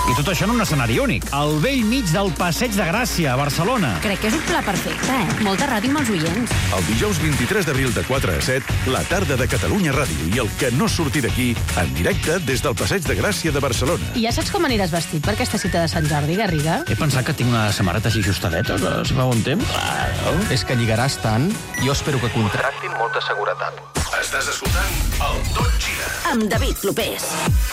I tot això en un escenari únic, al vell mig del Passeig de Gràcia, a Barcelona. Crec que és un pla perfecte, Molta ràdio amb els oients. El dijous 23 d'abril de 4 a 7, la tarda de Catalunya Ràdio i el que no surti d'aquí, en directe des del Passeig de Gràcia de Barcelona. I ja saps com aniràs vestit per aquesta cita de Sant Jordi, Garriga? He pensat que tinc una samarreta així ajustadeta, que si fa bon temps. És que lligaràs tant, jo espero que contractin molta seguretat. Estàs escoltant el Tot Gira. Amb David Clopés.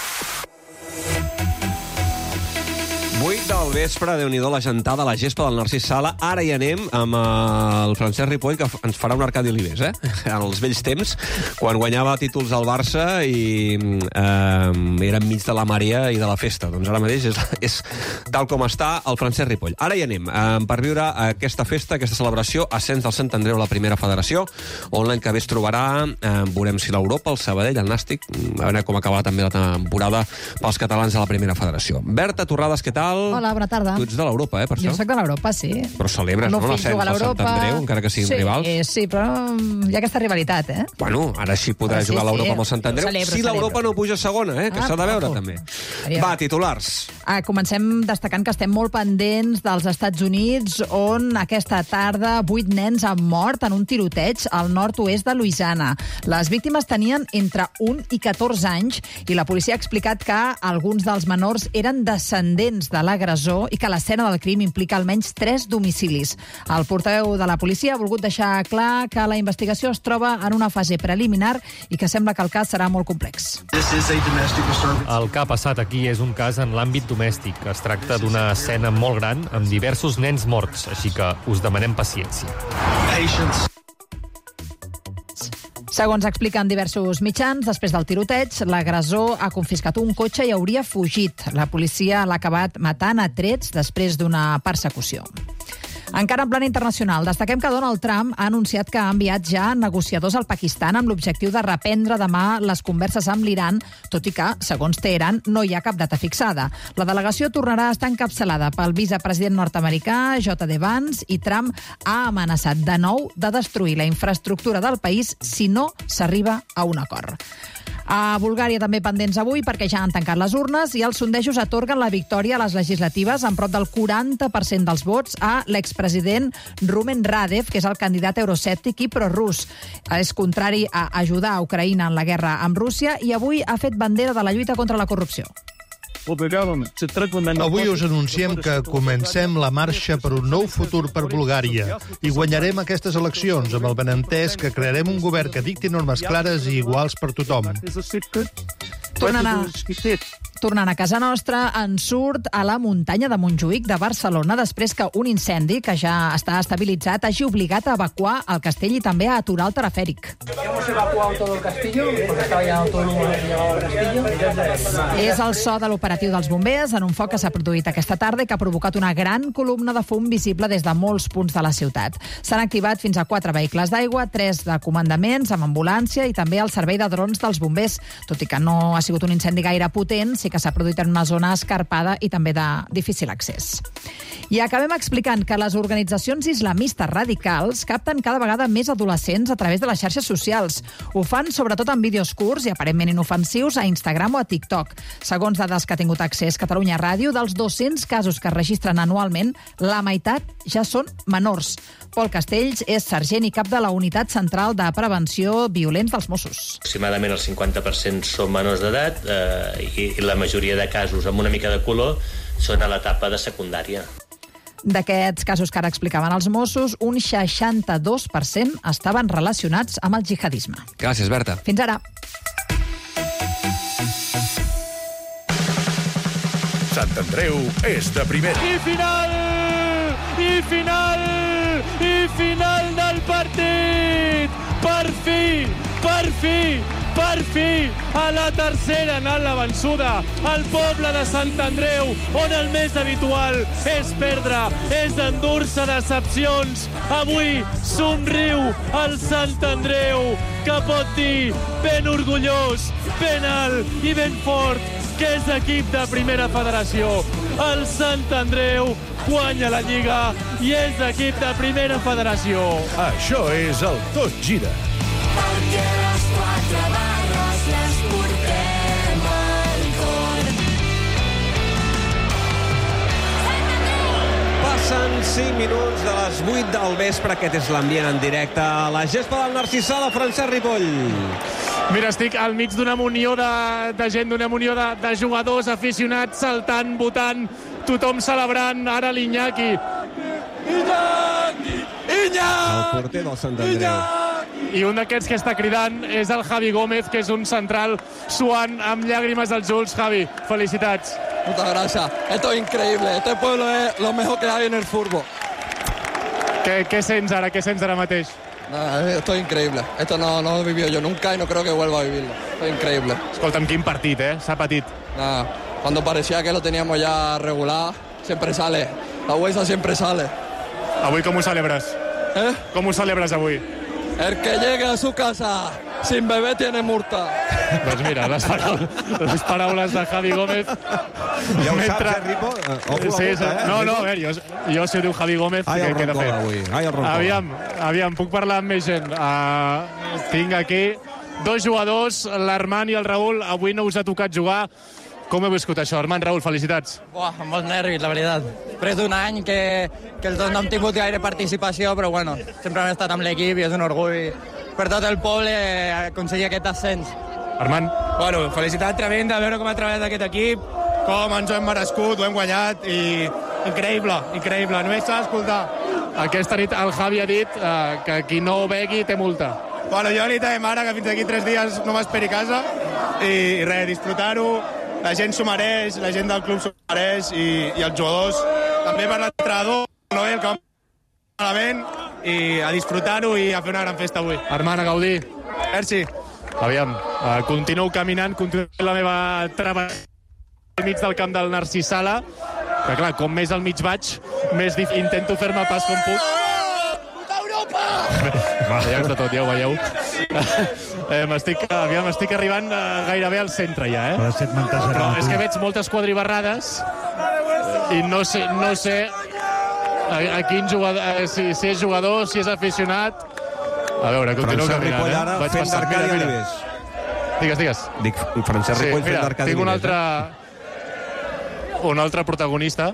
8 del vespre, Déu-n'hi-do, la gentada, la gespa del Narcís Sala. Ara hi anem amb el Francesc Ripoll, que ens farà un Arcadi Olives, en els vells temps, quan guanyava títols al Barça i era enmig de la marea i de la festa. Doncs ara mateix és tal com està el Francesc Ripoll. Ara hi anem per viure aquesta festa, aquesta celebració, ascens del Sant Andreu a la primera federació, on l'any que ve es trobarà, veurem si l'Europa, el Sabadell, el Nàstic, a veure com acaba també la temporada pels catalans a la primera federació. Berta Torrades, què tal? Hola, bona tarda. Tu ets de l'Europa, per això? Jo soc de l'Europa, sí. Però celebres, no, l'ascens del Sant Andreu, encara que siguin rivals? Sí, però hi ha aquesta rivalitat, Bueno, ara sí podrà jugar l'Europa amb el Sant Andreu. Si l'Europa no puja a segona, que s'ha de veure, també. Va, titulars. Comencem destacant que estem molt pendents dels Estats Units, on aquesta tarda 8 nens han mort en un tiroteig al nord-oest de Louisiana. Les víctimes tenien entre 1 i 14 anys i la policia ha explicat que alguns dels menors eren descendents de l'agressor i que l'escena del crim implica almenys 3 domicilis. El portaveu de la policia ha volgut deixar clar que la investigació es troba en una fase preliminar i que sembla que el cas serà molt complex. El que ha passat aquí és un cas en l'àmbit domèstic. Es tracta d'una escena molt gran amb diversos nens morts, així que us demanem paciència. Segons expliquen diversos mitjans, després del tiroteig, l'agressor ha confiscat un cotxe i hauria fugit. La policia l'ha acabat matant a trets després d'una persecució. Encara en plan internacional, destaquem que Donald Trump ha anunciat que ha enviat ja negociadors al Pakistan amb l'objectiu de reprendre demà les converses amb l'Iran, tot i que, segons Teheran, no hi ha cap data fixada. La delegació tornarà a estar encapçalada pel vicepresident nord-americà, J.D. Vance, i Trump ha amenaçat de nou de destruir la infraestructura del país si no s'arriba a un acord. A Bulgària també pendents avui perquè ja han tancat les urnes i els sondejos atorguen la victòria a les legislatives amb prop del 40% dels vots a l'expresident Rumen Radev, que és el candidat euroscèptic i prorus. És contrari a ajudar a Ucraïna en la guerra amb Rússia i avui ha fet bandera de la lluita contra la corrupció. Avui us anunciem que comencem la marxa per un nou futur per Bulgària i guanyarem aquestes eleccions amb el benentès que crearem un govern que dicti normes clares i iguals per tothom. Tornant a casa nostra, en surt a la muntanya de Montjuïc de Barcelona després que un incendi, que ja està estabilitzat, hagi obligat a evacuar el castell i també a aturar el telefèric. Hemos evacuado todo el castillo, porque estaba ya todo el humo que llevaba al castillo. És el so de l'operatiu dels bombers en un foc que s'ha produït aquesta tarda i que ha provocat una gran columna de fum visible des de molts punts de la ciutat. S'han activat fins a 4 vehicles d'aigua, 3 de comandaments amb ambulància i també el servei de drons dels bombers. Tot i que no ha sigut un incendi gaire potent, sí que s'ha produït en una zona escarpada i també de difícil accés. I acabem explicant que les organitzacions islamistes radicals capten cada vegada més adolescents a través de les xarxes socials. Ho fan sobretot en vídeos curts i aparentment inofensius a Instagram o a TikTok. Segons dades que ha tingut accés Catalunya Ràdio, dels 200 casos que es registren anualment, la meitat ja són menors. Pol Castells és sergent i cap de la Unitat Central de Prevenció Violents dels Mossos. Aproximadament el 50% són menors d'edat i la majoria de casos amb una mica de color són a l'etapa de secundària. D'aquests casos que ara explicaven els Mossos, un 62% estaven relacionats amb el jihadisme. Gràcies, Berta. Fins ara. Sant Andreu és de primera. I final del partit! Per fi, a la tercera ha anat la vençuda. El poble de Sant Andreu, on el més habitual és perdre, és endur-se decepcions. Avui somriu el Sant Andreu, que pot dir ben orgullós, ben alt i ben fort que és equip de primera federació. El Sant Andreu guanya la Lliga i és equip de primera federació. Això és el Tot Gira. Perquè les 4 barres les portem al cor. Passen 5 minuts de les 8 del vespre. Aquest és l'ambient en directe a la gespa del Narcís Sala, Francesc Ripoll. Mira, estic al mig d'una munió de gent, d'una munió de jugadors, aficionats, saltant, votant, tothom celebrant, ara l'Iñaki. Iñaki! El porter del Sant Andreu. I un d'aquests que està cridant és el Javi Gómez, que és un central suant amb llàgrimes als ulls. Javi, felicitats. Muchas gracias. Esto es increíble. Este pueblo es lo mejor que hay en el fútbol. Què sents ara? Què sents ara mateix? Esto es increíble. Esto no lo he vivido yo nunca y no creo que vuelva a vivirlo. Esto es increíble. Escolta'm, quin partit, s'ha patit. Cuando parecía que lo teníamos ya regular, siempre sale. La Huesa siempre sale. Avui com ho celebres? Com ho celebres avui? El que llegue a su casa sin bebé tiene multa. Doncs mira, les paraules de Javi Gómez. Ja ho saps, Ripo? No, a veure, jo si ho diu Javi Gómez, què he de fer? Aviam, puc parlar amb més gent. Tinc aquí dos jugadors, l'Armand i el Raül. Avui no us ha tocat jugar. Com heu viscut això? Armand, Raül, felicitats. Amb molts nervis, la veritat. Després d'un any que els dos no hem tingut gaire participació, però bueno, sempre hem estat amb l'equip i és un orgull per tot el poble aconseguir aquest ascens. Armand? Bueno, felicitat tremenda, veure com ha treballat aquest equip, com ens ho hem merescut, ho hem guanyat i increïble, només s'ha d'escoltar. Aquesta nit el Javi ha dit que qui no begui té multa. Bueno, jo li diem ara que fins aquí 3 dies no m'esperi a casa i res, disfrutar-ho. La gent s'ho mereix, la gent del club s'ho mereix i els jugadors, també per l'entrenador, Noel, que va malament, i a disfrutar-ho i a fer una gran festa avui. Armand, a gaudir. Merci. Aviam, continuo caminant, continuo la meva travessada al mig del camp del Narcís Sala, que clar, com més al mig vaig, més intento fer-me el pas com puc. Veieu de tot, ja ho veieu. Estic arribant gairebé al centre ja, Però és que veig moltes quadribarrades i no sé a quin jugador, si és jugador, si és aficionat. A veure, continuo caminant, Vaig passar. Digues. Dic, Francesc Ripoll fent d'Arcadi Olives. Tinc un altre protagonista,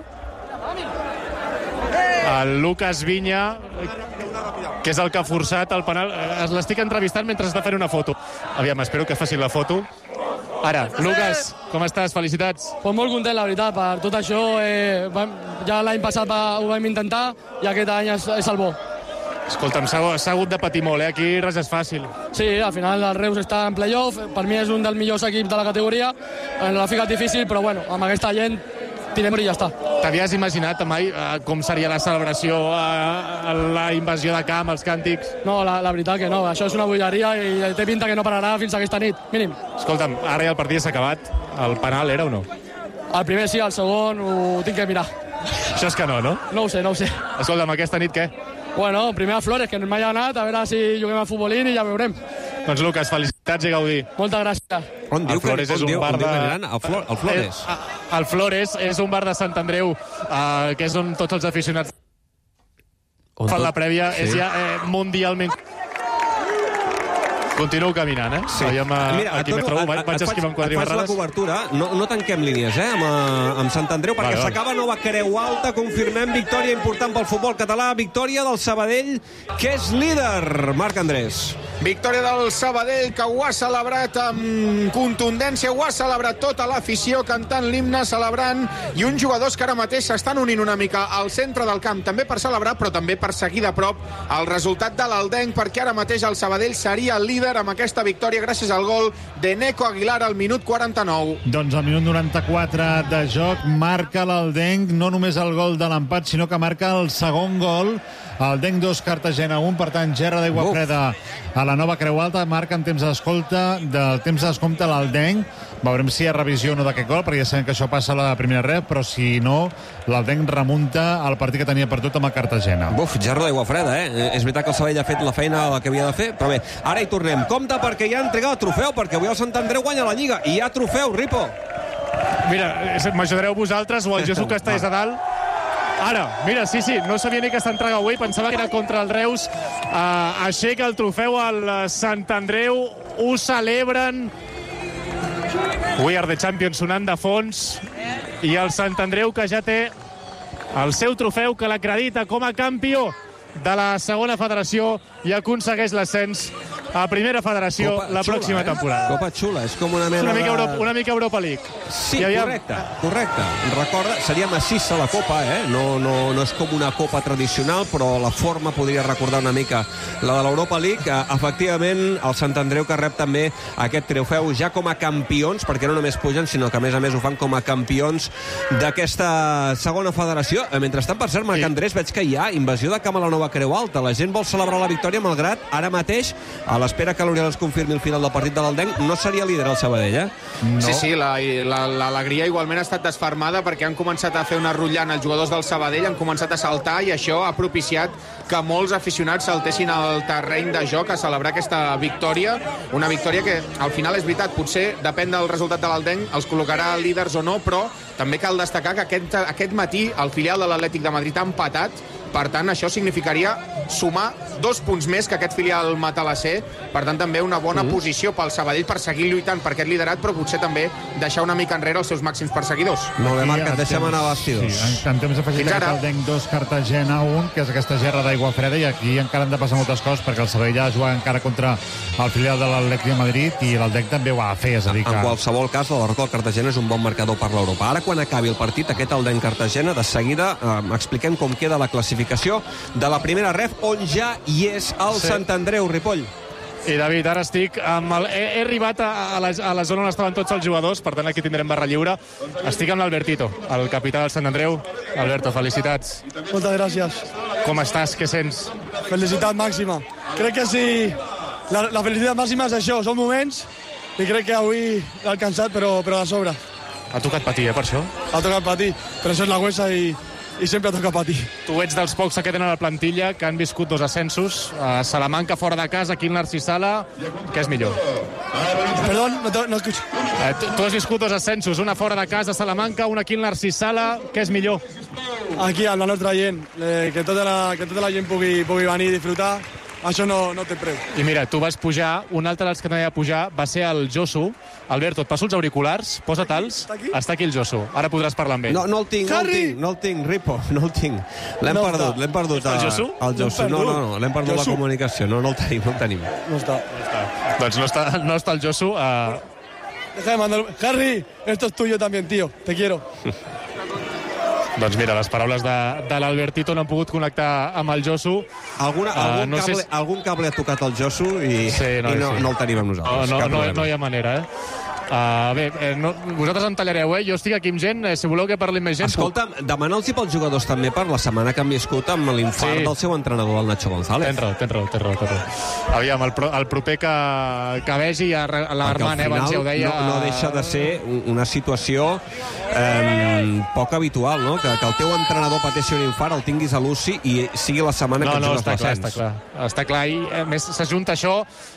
el Lucas Viña, que és el que ha forçat el penal. L'estic entrevistant mentre està fent una foto. Aviam, espero que facin la foto. Ara, Lucas, com estàs? Felicitats. Pues molt content, la veritat, per tot això. Ja l'any passat ho vam intentar i aquest any és el bo. Escolta'm, s'ha hagut de patir molt, Aquí res és fàcil. Sí, al final el Reus està en playoff. Per mi és un dels millors equips de la categoria. L'ha ficat difícil, però bueno, amb aquesta gent tirem i ja està. T'havies imaginat mai com seria la celebració, la invasió de camp, els càntics? No, la veritat que no. Això és una bogeria i té pinta que no pararà fins aquesta nit, mínim. Escolta'm, ara ja el partit s'ha acabat. El penal era o no? El primer sí, el segon ho tinc que mirar. Això és que no, no? No ho sé. Escolta'm, aquesta nit què? Bueno, primer a Flores, que no mai ha anat, a veure si juguem a futbolín i ja veurem. Doncs, Lucas, felicitats i gaudir. Moltes gràcies. On diu que aniran? El Flores? El Flores és un bar de Sant Andreu, que és on tots els aficionats fan la prèvia. És ja mundialment... Continuo caminant, Sí. Mira, aquí m'he trobat, vaig esquivant quadribarrades. Et faig la cobertura, no tanquem línies, amb Sant Andreu, perquè s'acaba nova Creu Alta, confirmem victòria important pel futbol català, victòria del Sabadell, que és líder, Marc Andrés. Victòria del Sabadell, que ho ha celebrat amb contundència, ho ha celebrat tota l'afició, cantant l'himne, celebrant, i uns jugadors que ara mateix s'estan unint una mica al centre del camp, també per celebrar, però també per seguir de prop el resultat de l'Aldenc, perquè ara mateix el Sabadell seria el líder amb aquesta victòria gràcies al gol de Neco Aguilar al minut 49. Doncs al minut 94 de joc marca l'Aldenc, no només el gol de l'empat, sinó que marca el segon gol. Aldenc 2, Cartagena 1, per tant, gerra d'aigua freda a la nova Creu Alta, marca en temps d'escompte l'Aldenc. Veurem si hi ha revisió o no d'aquest gol, perquè ja sabem que això passa a la primera rep, però si no, l'Aldenc remunta al partit que tenia perdut amb el Cartagena. Gerra d'aigua freda, És veritat que el Sabadell ha fet la feina que havia de fer, però bé, ara hi tornem. Compte, perquè ja ha entregat el trofeu, perquè avui el Sant Andreu guanya la Lliga, i hi ha trofeu, Ripo. Mira, m'ajudareu vosaltres o el Jesús que està des de dalt? Ara, mira, sí, no sabia ni que s'entrega avui, pensava que era contra el Reus. Aixeca el trofeu al Sant Andreu, ho celebren. We are the champions sonant de fons, i el Sant Andreu, que ja té el seu trofeu que l'acredita com a campió de la segona federació i aconsegueix l'ascens a primera federació Copa la pròxima temporada. Copa xula, és com una mena una mica Europa League. Sí, correcte. Recorda, seria massissa la Copa, no és com una Copa tradicional, però la forma podria recordar una mica la de l'Europa League. Efectivament, el Sant Andreu que rep també aquest trofeu ja com a campions, perquè no només pugen, sinó que a més ho fan com a campions d'aquesta segona federació. Mentrestant, per cert, Marc Andrés, veig que hi ha invasió de camp a la nova Creu Alta. La gent vol celebrar la victòria, malgrat ara mateix, a l'espera que l'Oriol es confirmi el final del partit de l'Aldenc, no seria líder el Sabadell, No. Sí, l'alegria igualment ha estat desfermada perquè han començat a fer una rotllana els jugadors del Sabadell, han començat a saltar i això ha propiciat que molts aficionats saltessin al terreny de joc a celebrar aquesta victòria. Una victòria que, al final, és veritat, potser depèn del resultat de l'Aldenc, els col·locarà líders o no, però també cal destacar que aquest matí el filial de l'Atlètic de Madrid ha empatat. Per tant, això significaria sumar 2 punts més que aquest filial matalasser. Per tant, també una bona posició pel Sabadell per seguir lluitant per aquest liderat, però potser també deixar una mica enrere els seus màxims perseguidors. Molt bé, Marc, et deixem anar a bastidors. Sí, en temps afegit aquest Aldenc 2, Cartagena 1, que és aquesta gerra d'aigua freda, i aquí encara han de passar moltes coses, perquè el Sabadell ha de jugar encara contra el filial de l'Atlètic de Madrid i l'Aldenc també ho ha de fer, és a dir que... En qualsevol cas, la derrota del Cartagena és un bon marcador per l'Europa. Ara, quan acabi el partit, aquest Aldenc-Cartagena, de seguida expliquem com queda la classificació de la primera ref, on ja hi és el Sant Andreu, Ripoll. I David, ara estic amb he arribat a la zona on estaven tots els jugadors, per tant aquí tindrem barra lliure. Estic amb l'Albertito, el capità del Sant Andreu. Alberto, felicitats. Moltes gràcies. Com estàs? Què sents? Felicitat màxima. Crec que sí, la felicitat màxima és això, són moments, i crec que avui l'ha alcançat, però de sobre. Ha tocat patir, per això? Ha tocat patir, però això és la Huesa i sempre toca patir. Tu ets dels pocs que tenen a la plantilla que han viscut 2 ascensos. A Salamanca, fora de casa, aquí el Narcís Sala. Què és millor? Perdó, no escucho. Tu has viscut 2 ascensos, una fora de casa a Salamanca, una aquí el Narcís Sala. Què és millor? Aquí, amb la nostra gent. Que tota la gent pugui venir i disfrutar. Això no té preu. I mira, tu vas pujar, un altre dels que no havia pujar va ser el Josu. Alberto, et passo els auriculars, posa-te'ls. Està aquí el Josu, ara podràs parlar amb ell. No el tinc, Ripo, no el tinc. L'hem perdut. El Josu? El Josu, no, l'hem perdut la comunicació. No el tenim. No està. Doncs no està el Josu. Deja de mandar... Harry, esto es tuyo también, tío. Te quiero. Doncs mira, les paraules de l'Albertito no han pogut connectar amb el Josu. Algun cable ha tocat el Josu i no el tenim amb nosaltres. No hi ha manera, vosaltres em tallareu, Jo estic aquí amb gent, si voleu que parli més gent... Escolta, demana'ls pels jugadors també per la setmana que han viscut amb l'infart del seu entrenador, el Nacho González. Tens raó. Aviam, el proper que vegi, l'Armand Evans ja ho deia... No deixa de ser una situació poc habitual, no? Que el teu entrenador pateixi un infart, el tinguis a l'UCI i sigui la setmana que jugues les Sants. Està clar, i a més s'ajunta això,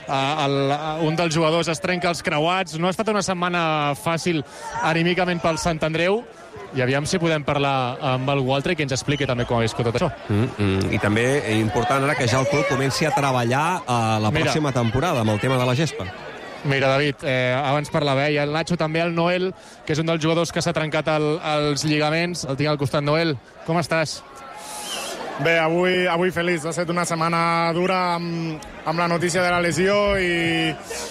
un dels jugadors es trenca els creuats, no ha estat una setmana fàcil anímicament pel Sant Andreu, i aviam si podem parlar amb algú altre que ens expliqui també com ha viscut tot això. I també important ara que ja el club comenci a treballar la pròxima temporada amb el tema de la gespa. Mira, David, abans parlava, i el Nacho també, el Noel, que és un dels jugadors que s'ha trencat els lligaments. El tinc al costat. Noel, com estàs? Bé, avui feliç. Ha estat una setmana dura amb la notícia de la lesió i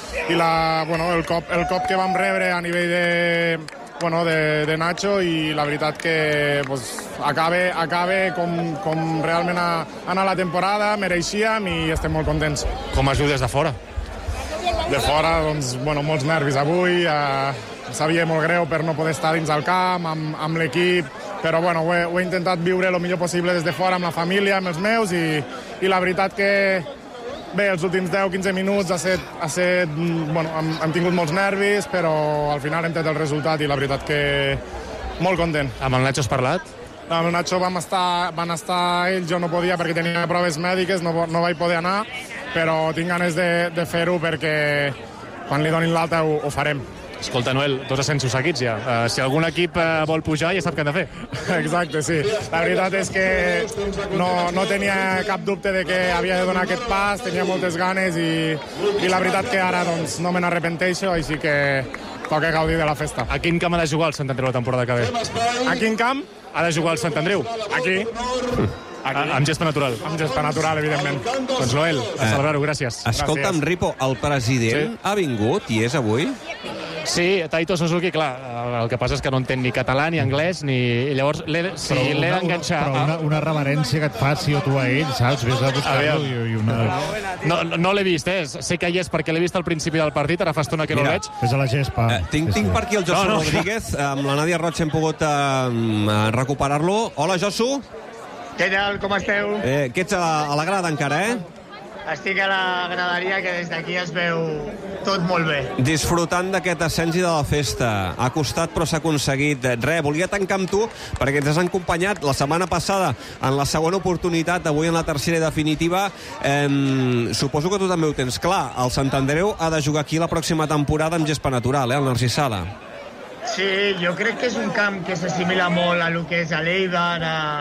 el cop que vam rebre a nivell de Nacho, i la veritat que acabe com realment ha anat la temporada, mereixíem i estem molt contents. Com es viu des de fora? De fora, doncs, molts nervis avui. Sabia molt greu per no poder estar dins el camp, amb l'equip, però ho he intentat viure el millor possible des de fora, amb la família, amb els meus, i la veritat que bé, els últims 10-15 minuts hem tingut molts nervis, però al final hem tret el resultat i la veritat que molt content. Amb el Nacho has parlat? Amb el Nacho van estar ells, jo no podia perquè tenia proves mèdiques, no vaig poder anar, però tinc ganes de fer-ho perquè quan li donin l'alta ho farem. Escolta, Noel, 2 ascensos seguits ja. Si algun equip vol pujar, ja sap què han de fer. Exacte, sí. La veritat és que no tenia cap dubte de que havia de donar aquest pas, tenia moltes ganes i la veritat que ara no me n'arrepenteixo, així que toca gaudir de la festa. A quin camp ha de jugar el Sant Andreu la temporada que ve? A quin camp? ha de jugar al Sant Andreu. Aquí. Amb gespa natural. Amb gespa natural, evidentment. Doncs Noel, a celebrar-ho, gràcies. Escolta'm, Ripo, el president ha vingut i és avui? Sí, Taito Suzuki, clar, el que passa és que no entén ni català, ni anglès, ni... I llavors si l'he d'enganxar... Però una reverència que et faci o tu a ell, saps? Vés a buscar-lo i una... No l'he vist, sé que hi és perquè l'he vist al principi del partit, ara fa estona que no el veig. Fes a la gespa. Tinc per aquí el Josu Rodríguez, amb la Nàdia Roig hem pogut recuperar-lo. Hola, Josu. Què tal, com esteu? Que ets a la grada encara, Estic a la graderia, que des d'aquí es veu tot molt bé. Disfrutant d'aquest ascens i de la festa. Ha costat, però s'ha aconseguit. Volia tancar amb tu, perquè ens has acompanyat la setmana passada en la segona oportunitat, avui en la tercera i definitiva. Suposo que tu també ho tens clar. El Sant Andreu ha de jugar aquí la pròxima temporada amb gespa natural, el Narcís Sala. Sí, jo crec que és un camp que s'assimila molt a lo que és a l'Eibar,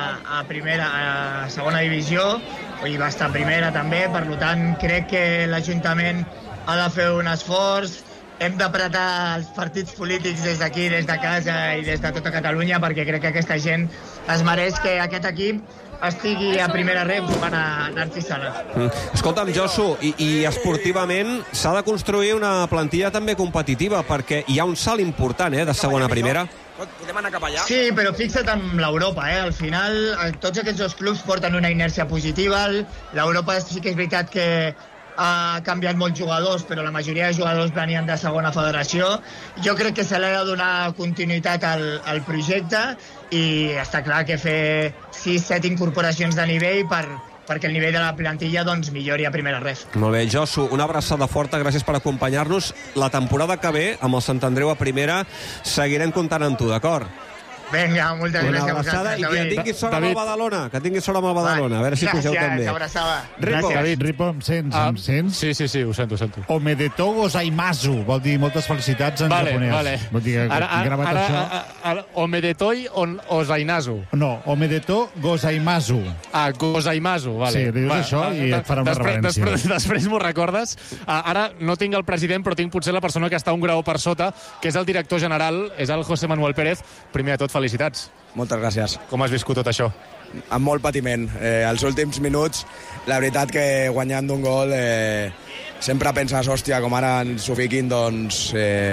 a segona divisió, i va estar a primera també, per tant crec que l'Ajuntament ha de fer un esforç. Hem d'apretar els partits polítics des d'aquí, des de casa i des de tota Catalunya, perquè crec que aquesta gent es mereix que aquest equip estigui a primera ref jugant a Narcís Sala. Escolta'm, Josu, i esportivament s'ha de construir una plantilla també competitiva, perquè hi ha un salt important, de segona a primera. Podem anar cap allà? Sí, però fixa't amb l'Europa, Al final, tots aquests dos clubs porten una inèrcia positiva. L'Europa sí que és veritat que ha canviat molts jugadors, però la majoria de jugadors venien de segona federació. Jo crec que se li ha de donar continuïtat al projecte i està clar que fer 6-7 incorporacions de nivell perquè el nivell de la plantilla millori a primera ref. Molt bé, Josu, una abraçada forta, gràcies per acompanyar-nos. La temporada que ve, amb el Sant Andreu a primera, seguirem comptant amb tu, d'acord? Vinga, moltes gràcies. Una abraçada i que tinguis sort amb el Badalona. Que tinguis sort amb el Badalona. A veure si pugeu també. Gràcies, abraçada. Ripo, em sents? Sí, ho sento. Omedeto gozaimasu. Vol dir moltes felicitats en japonès. Vale. Vol dir que gravat això... Omedetoi ozainazu. No, omedeto gozaimasu. Gozaimasu, vale. Sí, dius això i et farà una reverència. Després m'ho recordes. Ara no tinc el president, però tinc potser la persona que està un grau per sota, que és el director general, és el José Manuel Pérez. Primer de tot, felicitats. Moltes gràcies. Com has viscut tot això? Amb molt patiment. Els últims minuts, la veritat que guanyant d'un gol sempre penses, hòstia, com ara ens ho fiquin, doncs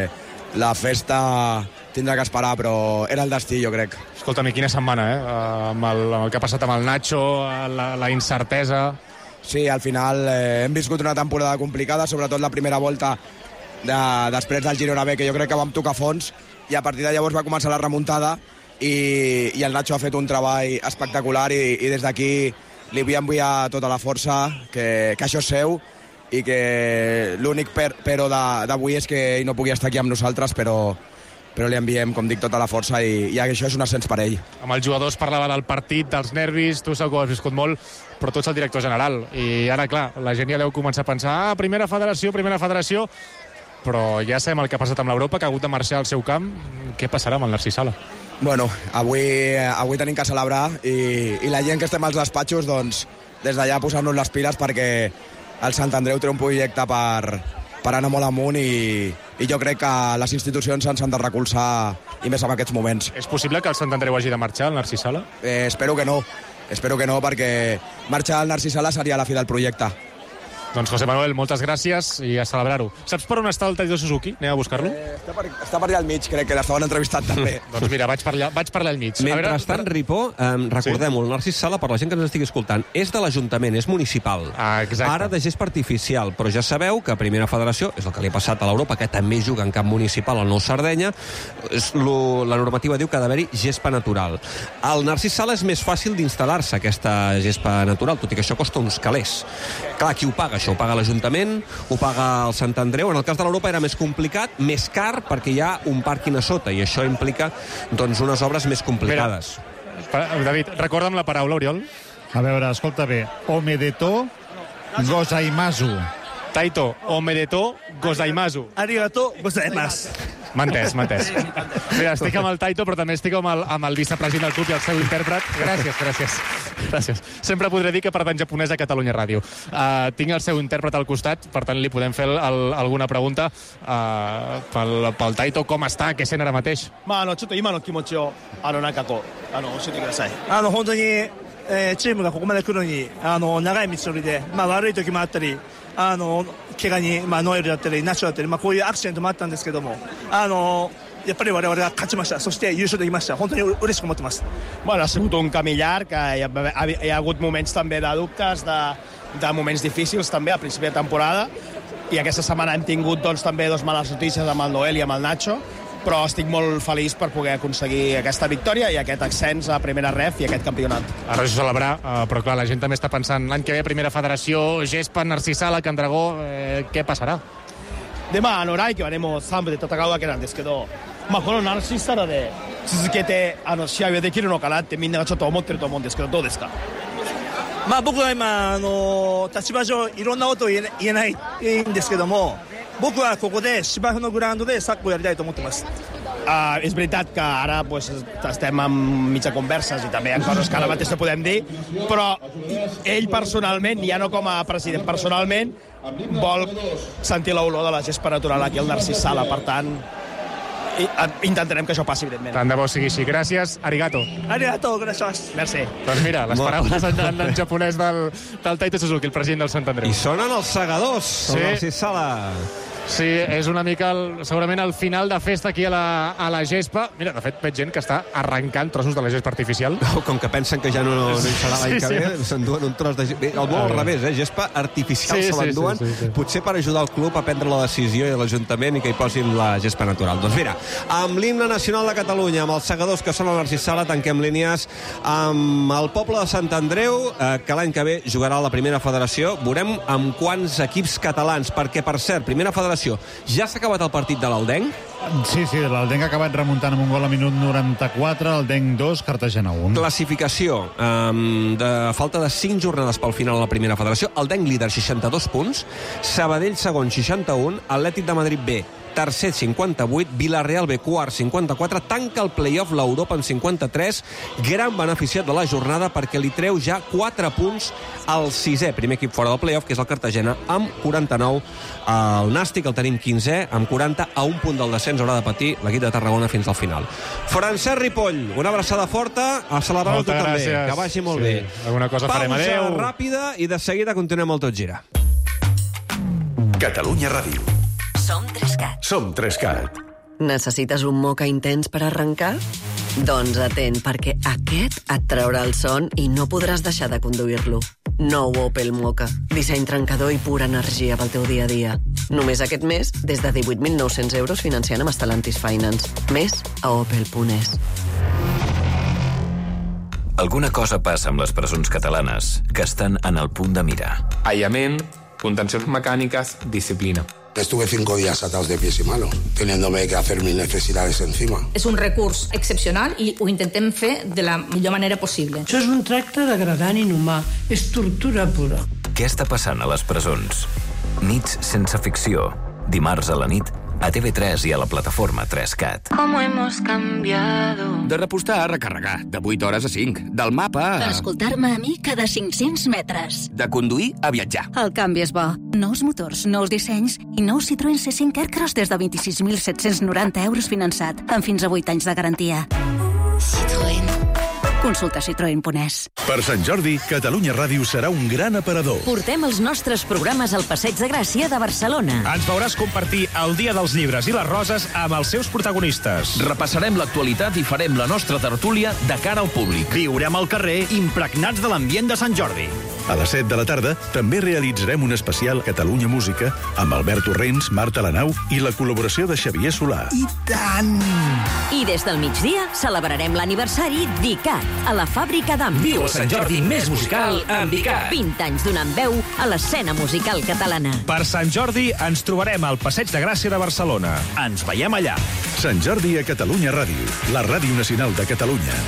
la festa tindrà que esperar, però era el destí, jo crec. Escolta'm, i quina setmana, amb el que ha passat amb el Nacho, la incertesa... Sí, al final hem viscut una temporada complicada, sobretot la primera volta després del Girona B, que jo crec que vam tocar fons, i a partir de llavors va començar la remuntada i el Nacho ha fet un treball espectacular i des d'aquí li vull enviar tota la força, que això és seu i que l'únic però d'avui és que ell no pugui estar aquí amb nosaltres, però li enviem, com dic, tota la força i això és un ascens per ell. Amb els jugadors parlava del partit, dels nervis, tu segur que ho has viscut molt, però tu ets el director general i ara, clar, la gent ja deu començar a pensar primera federació, però ja sabem el que ha passat amb l'Europa, que ha hagut de marxar al seu camp. Què passarà amb el Narcís Sala? Bueno, avui tenim que celebrar i la gent que estem als despatxos, doncs, des d'allà posar-nos les piles perquè el Sant Andreu té un projecte per anar molt amunt i jo crec que les institucions ens han de recolzar i més en aquests moments. És possible que el Sant Andreu hagi de marxar, el Narcís Sala? Espero que no, perquè marxar el Narcís Sala seria la fi del projecte. Doncs José Manuel, moltes gràcies i a celebrar-ho. Saps per on està el Taito Suzuki? Anem a buscar-lo? Està per allà al mig, crec que l'estaven entrevistant també. Doncs mira, vaig per allà al mig. Mentrestant, Ripo, recordem-ho, el Narcís Sala, per la gent que ens estigui escoltant, és de l'Ajuntament, és municipal. Ara de gespa artificial, però ja sabeu que a Primera Federació, és el que li ha passat a l'Europa, que també juga en camp municipal al Nou Sardenya, la normativa diu que ha d'haver-hi gespa natural. Al Narcís Sala és més fàcil d'instal·lar-se aquesta gespa natural, tot i que això costa uns calés. Clar, qui ho paga? Això ho paga l'Ajuntament, ho paga el Sant Andreu. En el cas de l'Europa era més complicat, més car, perquè hi ha un pàrquing a sota, i això implica doncs, unes obres més complicades. David, recorda'm la paraula, Oriol. A veure, escolta bé. Omedeto gozaimasu. Taito, omedeto gozaimasu. Arigato gozaimasu. M'ha entès. Mira, estic amb el Taito, però també estic amb el vicepresident del club i el seu intèrpret. Gràcies. Sempre podré dir que parlant japonès a Catalunya Ràdio. Tinc el seu intèrpret al costat, per tant li podem fer alguna pregunta pel Taito. Com està? Què sent ara mateix? ちょっと今の気持ちをなんかこう教えてください。本当にチームがここまで来るのに長い道のりで悪い時もあったり怪我にノエルだったりナチュだったりこういうアクシデントもあったんですけどもやっぱり我々が勝ちました。そして優勝できました。本当に嬉しく思ってます。 Bueno, ha sigut un camí llarg, hi ha hagut moments també de dubtes, de moments difícils també a principi de temporada, i aquesta setmana hem tingut doncs, també dos males notícies amb el Noel i amb el Nacho, però estic molt feliç per poder aconseguir aquesta victòria i aquest ascens a primera ref i aquest campionat. Ara és celebrar, però clar, la gent també està pensant l'any que ve primera federació, Gespa, Narcís Sala, Can Dragó, què passarà? で来季はねもう3部で戦うわけなんですけどこのナルシスサラで続けて試合ができるのかなってみんながちょっと思ってると思うんですけどどうですか？僕は今立場上いろんなことを言えないんですけども僕はここで芝生のグラウンドでサッカーをやりたいと思ってます。És veritat que ara pues, estem en mitja converses i també hi ha coses que ara mateix no podem dir, però ell personalment, ja no com a president, personalment vol sentir l'olor de la gespa natural aquí al Narcís Sala, per tant intentarem que això passi, evidentment. Tant de bo sigui així. Gràcies, arigato. Arigato, gràcies. Merci. Doncs mira, les paraules en japonès del Taito Suzuki, el president del Sant Andreu. I sonen els segadors, el Narcís Sala. Sí, és una mica segurament el final de festa aquí a la gespa. Mira, de fet, veig gent que està arrencant trossos de la gespa artificial. Com que pensen que ja no hi serà l'any que ve, s'enduen un tros de gespa. El vol al revés, gespa artificial se l'enduen. Potser per ajudar el club a prendre la decisió i l'Ajuntament i que hi posin la gespa natural. Doncs mira, amb l'himne nacional de Catalunya, amb els segadors que són al Narcís Sala, tanquem línies amb el poble de Sant Andreu, que l'any que ve jugarà a la primera federació. Veurem amb quants equips catalans, perquè, per cert, primera federació. Ja s'ha acabat el partit de l'Aldenc? Sí, l'Aldenc ha acabat remuntant amb un gol a minut 94, Aldenc 2, Cartagena 1. Classificació de falta de 5 jornades pel final a la primera federació. Aldenc líder, 62 punts, Sabadell segon, 61, Atlètic de Madrid B, tercer, 58, Villarreal B, quart, 54, tanca el play-off l'Europa amb 53, gran beneficiat de la jornada perquè li treu ja 4 punts al sisè, primer equip fora del play-off, que és el Cartagena, amb 49. El Nàstic el tenim 15è, amb 40, a un punt del descens haurà de patir l'equip de Tarragona fins al final. Francesc Ripoll, una abraçada forta, a celebrar-ho tu també, que vagi molt bé. Alguna cosa farem, adeu. Pausa ràpida i de seguida continuem el Tot Gira. Catalunya Ràdio. Som 3CAT. Som 3CAT. Necessites un moca intens per arrencar? Doncs atent, perquè aquest et traurà el son i no podràs deixar de conduir-lo. Nou Opel Moka. Disseny trencador i pura energia pel teu dia a dia. Només aquest mes, des de 18.900 euros financiant amb Stellantis Finance. Més a opel.es. Alguna cosa passa amb les presons catalanes que estan en el punt de mira. Aïllament, contencions mecàniques, disciplina. Estuve 5 días atados de pies y manos, teniéndome que hacer mis necesidades encima. És un recurs excepcional i ho intentem fer de la millor manera possible. Això és un tracte degradant i inhumà. És tortura pura. Què està passant a les presons? Nits sense ficció. Dimarts a la nit a TV3 i a la plataforma 3CAT. ¿Cómo hemos cambiado? De repostar a recarregar, de 8 hores a 5. Del mapa a... D'escoltar-me a mi cada 500 metres. De conduir a viatjar. El canvi és bo. Nous motors, nous dissenys i nou Citroën C5 Aircross des de 26.790 euros finançat, amb fins a 8 anys de garantia. Citroën. Consulta citroen.es. Per Sant Jordi, Catalunya Ràdio serà un gran aparador. Portem els nostres programes al Passeig de Gràcia de Barcelona. Ens veuràs compartir el Dia dels Llibres i les Roses amb els seus protagonistes. Repassarem l'actualitat i farem la nostra tertúlia de cara al públic. Viurem al carrer impregnats de l'ambient de Sant Jordi. A les 7 de la tarda també realitzarem un especial Catalunya Música amb Albert Torrents, Marta Lanau i la col·laboració de Xavier Solà. I tant! I des del migdia celebrarem l'aniversari d'ICAT, a la fàbrica d'Àmbit. Viu el Sant Jordi més musical amb ICAT. 20 anys donant veu a l'escena musical catalana. Per Sant Jordi ens trobarem al Passeig de Gràcia de Barcelona. Ens veiem allà. Sant Jordi a Catalunya Ràdio, la ràdio nacional de Catalunya.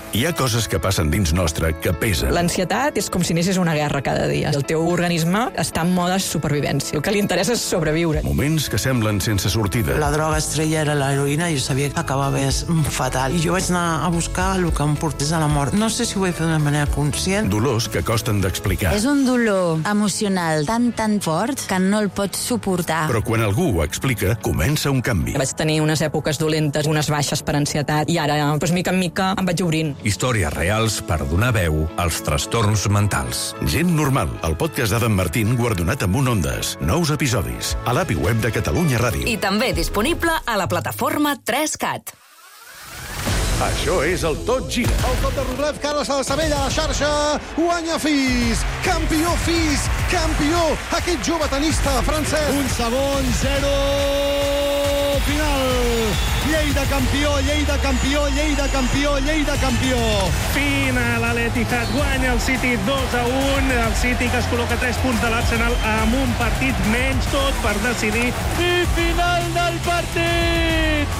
Hi ha coses que passen dins nostre que pesen. L'ansietat és com si anessis a una guerra cada dia. El teu organisme està en mode supervivència. El que li interessa és sobreviure. Moments que semblen sense sortida. La droga estrella era l'heroïna i jo sabia que acabava fatal. I jo vaig anar a buscar el que em portés a la mort. No sé si ho he fet d'una manera conscient. Dolors que costen d'explicar. És un dolor emocional tan fort que no el pots suportar. Però quan algú ho explica, comença un canvi. Vaig tenir unes èpoques dolentes, unes baixes per ansietat, i ara, mica en mica, em vaig obrint. Històries reals per donar veu als trastorns mentals. Gent normal, el podcast d'Adam Martín guardonat amb un Ondes. Nous episodis a l'app i web de Catalunya Ràdio. I també disponible a la plataforma 3CAT. Això és el Tot Gira. El cop de Rublev, Carles Sabella a la xarxa, guanya Fis, campió, aquest jove tenista francès. Un segon, 0, final. Lleida campió. Final a l'Etihad, guanya el City 2-1. El City que es col·loca 3 punts de l'Arsenal amb un partit menys, tot per decidir. I final del partit!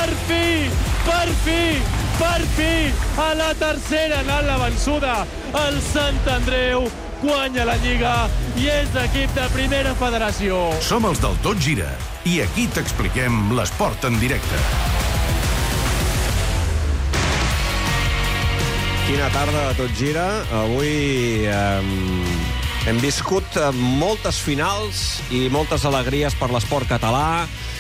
Per fi, a la tercera anant la vençuda, el Sant Andreu guanya la Lliga i és equip de primera federació. Som els del Tot Gira i aquí t'expliquem l'esport en directe. Quina tarda de Tot Gira. Avui hem viscut moltes finals i moltes alegries per l'esport català.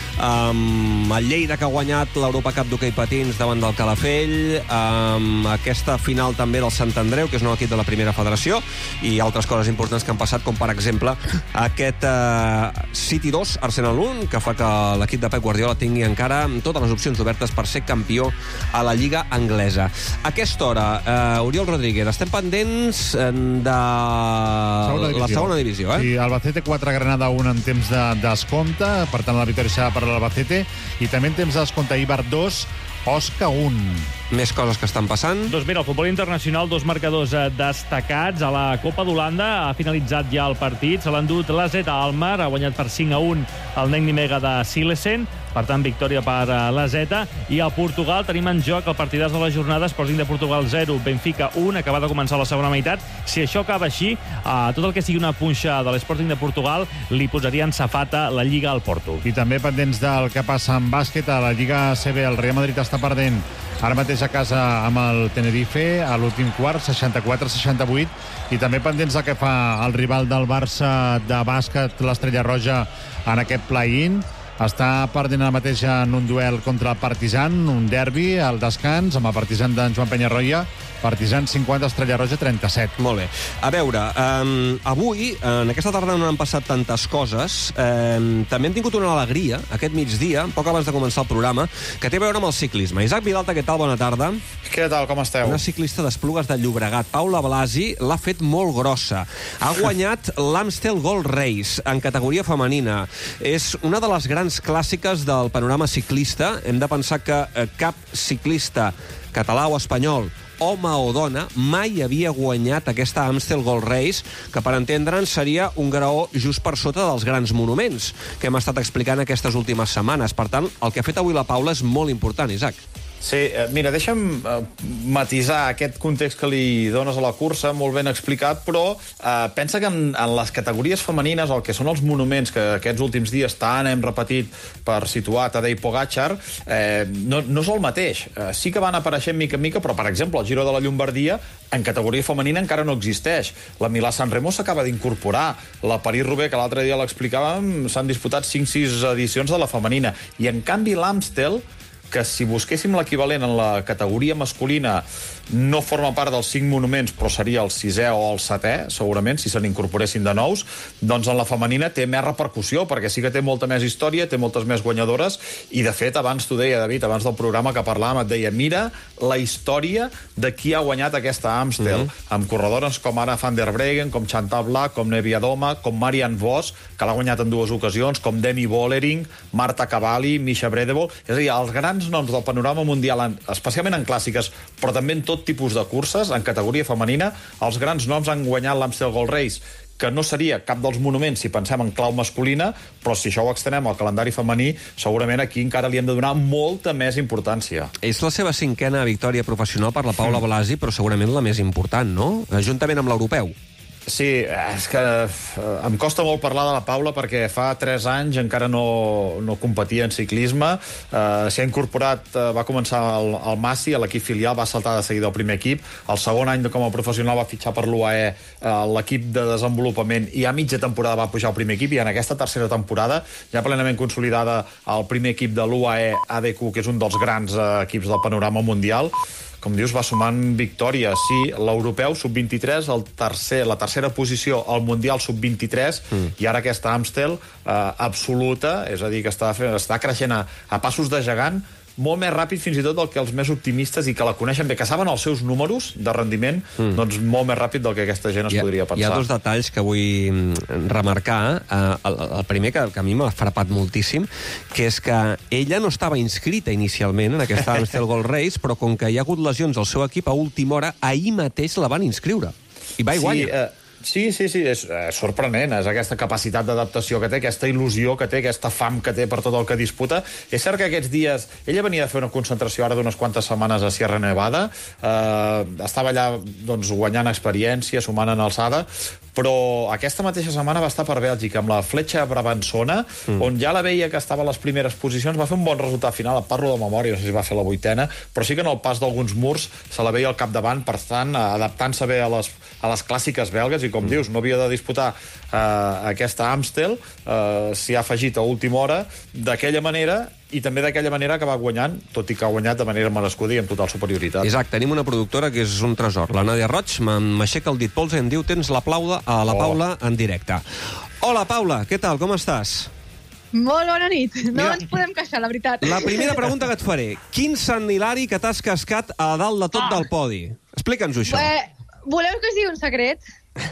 El Lleida que ha guanyat l'Europa Cup d'hoquei patins davant del Calafell, aquesta final també del Sant Andreu, que és un equip de la primera federació, i altres coses importants que han passat, com per exemple aquest City 2, Arsenal 1, que fa que l'equip de Pep Guardiola tingui encara totes les opcions obertes per ser campió a la Lliga Anglesa. A aquesta hora, Oriol Rodríguez, estem pendents de la segona divisió. Sí, Albacete 4, Granada 1 en temps de descompte, per tant la victòria serà per l'Albacete, i també en temps de descompte Eibar 2, Osca 1. Més coses que estan passant. Doncs mira, el futbol internacional, 2 marcadors destacats. A la Copa d'Holanda ha finalitzat ja el partit. Se l'ha endut l'AZ Alkmaar, ha guanyat per 5-1 el Nek Nimega de Silesen. Per tant, victòria per l'AZ. I a Portugal tenim en joc el partidàs de la jornada, Sporting de Portugal 0, Benfica 1, acaba de començar la segona meitat. Si això acaba així, tot el que sigui una punxa de l'Sporting de Portugal li posaria en safata la Lliga al Porto. I també pendents del que passa en bàsquet a la Lliga ACB, el Real Madrid està perdent ara mateix a casa amb el Tenerife a l'últim quart, 64-68, i també pendents del que fa el rival del Barça de bàsquet, l'Estrella Roja, en aquest play-in. Està perdent ara mateix en un duel contra el Partizan, un derbi al descans, amb el Partizan d'en Joan Penyarroia. Partizan 50, Estrella Roja 37. Molt bé. A veure, avui, en aquesta tarda no han passat tantes coses. També hem tingut una alegria aquest migdia, poc abans de començar el programa, que té a veure amb el ciclisme. Isaac Vilalta, què tal? Bona tarda. Què tal? Com esteu? Una ciclista d'Esplugues de Llobregat, Paula Blasi, l'ha fet molt grossa. Ha guanyat l'Amstel Gold Race en categoria femenina. És una de les grans clàssiques del panorama ciclista. Hem de pensar que cap ciclista català o espanyol, home o dona, mai havia guanyat aquesta Amstel Gold Race, que per entendre'n seria un graó just per sota dels grans monuments que hem estat explicant aquestes últimes setmanes. Per tant, el que ha fet avui la Paula és molt important, Isaac. Sí, mira, deixa'm matisar aquest context que li dones a la cursa, molt ben explicat, però pensa que en les categories femenines, el que són els monuments que aquests últims dies tant hem repetit per situar Tadej Pogačar, no és el mateix. Sí que van apareixent mica en mica, però, per exemple, el Giro de la Llombardia, en categoria femenina encara no existeix. La Milà-San Remo s'acaba d'incorporar. La París-Roubaix, que l'altre dia l'explicàvem, s'han disputat 5-6 edicions de la femenina. I, en canvi, l'Amstel, que si busquéssim l'equivalent en la categoria masculina no forma part dels 5 monuments, però seria el 6è o el 7è, segurament, si se n'incorporessin de nous, doncs en la femenina té més repercussió, perquè sí que té molta més història, té moltes més guanyadores, i de fet, abans t'ho deia, David, abans del programa que parlàvem, et deia, mira la història de qui ha guanyat aquesta Amstel, amb corredores com ara Van der Breggen, com Chantal Blaak, com Nevia Doma, com Marianne Vos, que l'ha guanyat en 2 ocasions, com Demi Vollering, Marta Cavalli, Misha Bredebol, és a dir, els grans noms del panorama mundial, especialment en clàssiques, però també en tot tipus de curses, en categoria femenina, els grans noms han guanyat l'Amstel Gold Race, que no seria cap dels monuments si pensem en clau masculina, però si això ho extenem al calendari femení, segurament aquí encara li hem de donar molta més importància. És la seva 5a victòria professional per la Paula Blasi, però segurament la més important, no? Juntament amb l'europeu. Sí, és que em costa molt parlar de la Paula perquè fa 3 anys encara no competia en ciclisme. S'hi ha incorporat, va començar al Massi, a l'equip filial, va saltar de seguida al primer equip. El segon any com a professional va fitxar per l'UAE, l'equip de desenvolupament, i a mitja temporada va pujar al primer equip, i en aquesta tercera temporada, ja plenament consolidada al primer equip de l'UAE ADQ, que és un dels grans equips del panorama mundial. Com dius, va sumant victòries. Sí, l'europeu sub-23, la tercera posició al Mundial sub-23, i ara aquesta Amstel absoluta, és a dir, que està creixent a passos de gegant, molt més ràpid fins i tot del que els més optimistes i que la coneixen bé, que saben els seus números de rendiment, doncs molt més ràpid del que aquesta gent es podria pensar. Hi ha 2 detalls que vull remarcar. El primer, que a mi m'ha frapat moltíssim, que és que ella no estava inscrita inicialment en aquesta Amstel Gold Race, però com que hi ha hagut lesions al seu equip, a última hora, ahir mateix la van inscriure. I va i guanya. Sí, és sorprenent, és aquesta capacitat d'adaptació que té, aquesta il·lusió que té, aquesta fam que té per tot el que disputa. És cert que aquests dies, ella venia de fer una concentració ara d'unes quantes setmanes a Sierra Nevada, estava allà doncs, guanyant experiència, sumant en alçada, però aquesta mateixa setmana va estar per Bèlgica amb la Fletxa Brabançona, on ja la veia que estava a les primeres posicions, va fer un bon resultat final, parlo de memòria, no sé si va fer la 8a, però sí que en el pas d'alguns murs se la veia al capdavant, per tant, adaptant-se bé a les clàssiques belgues, i com dius, no havia de disputar aquesta Amstel, s'hi ha afegit a última hora, d'aquella manera, i també d'aquella manera que va guanyant, tot i que ha guanyat de manera merescuda i amb total superioritat. Exacte, tenim una productora que és un tresor. La Nàdia Roig m'aixeca el dit pols i em diu tens l'aplauda a la Paula en directe. Hola, Paula, què tal, com estàs? Molt bona nit. No ens podem queixar, la veritat. La primera pregunta que et faré. Quin Sant Hilari que t'has cascat a dalt de tot del podi? Explica'ns-ho, això. Voleu que us digui un secret?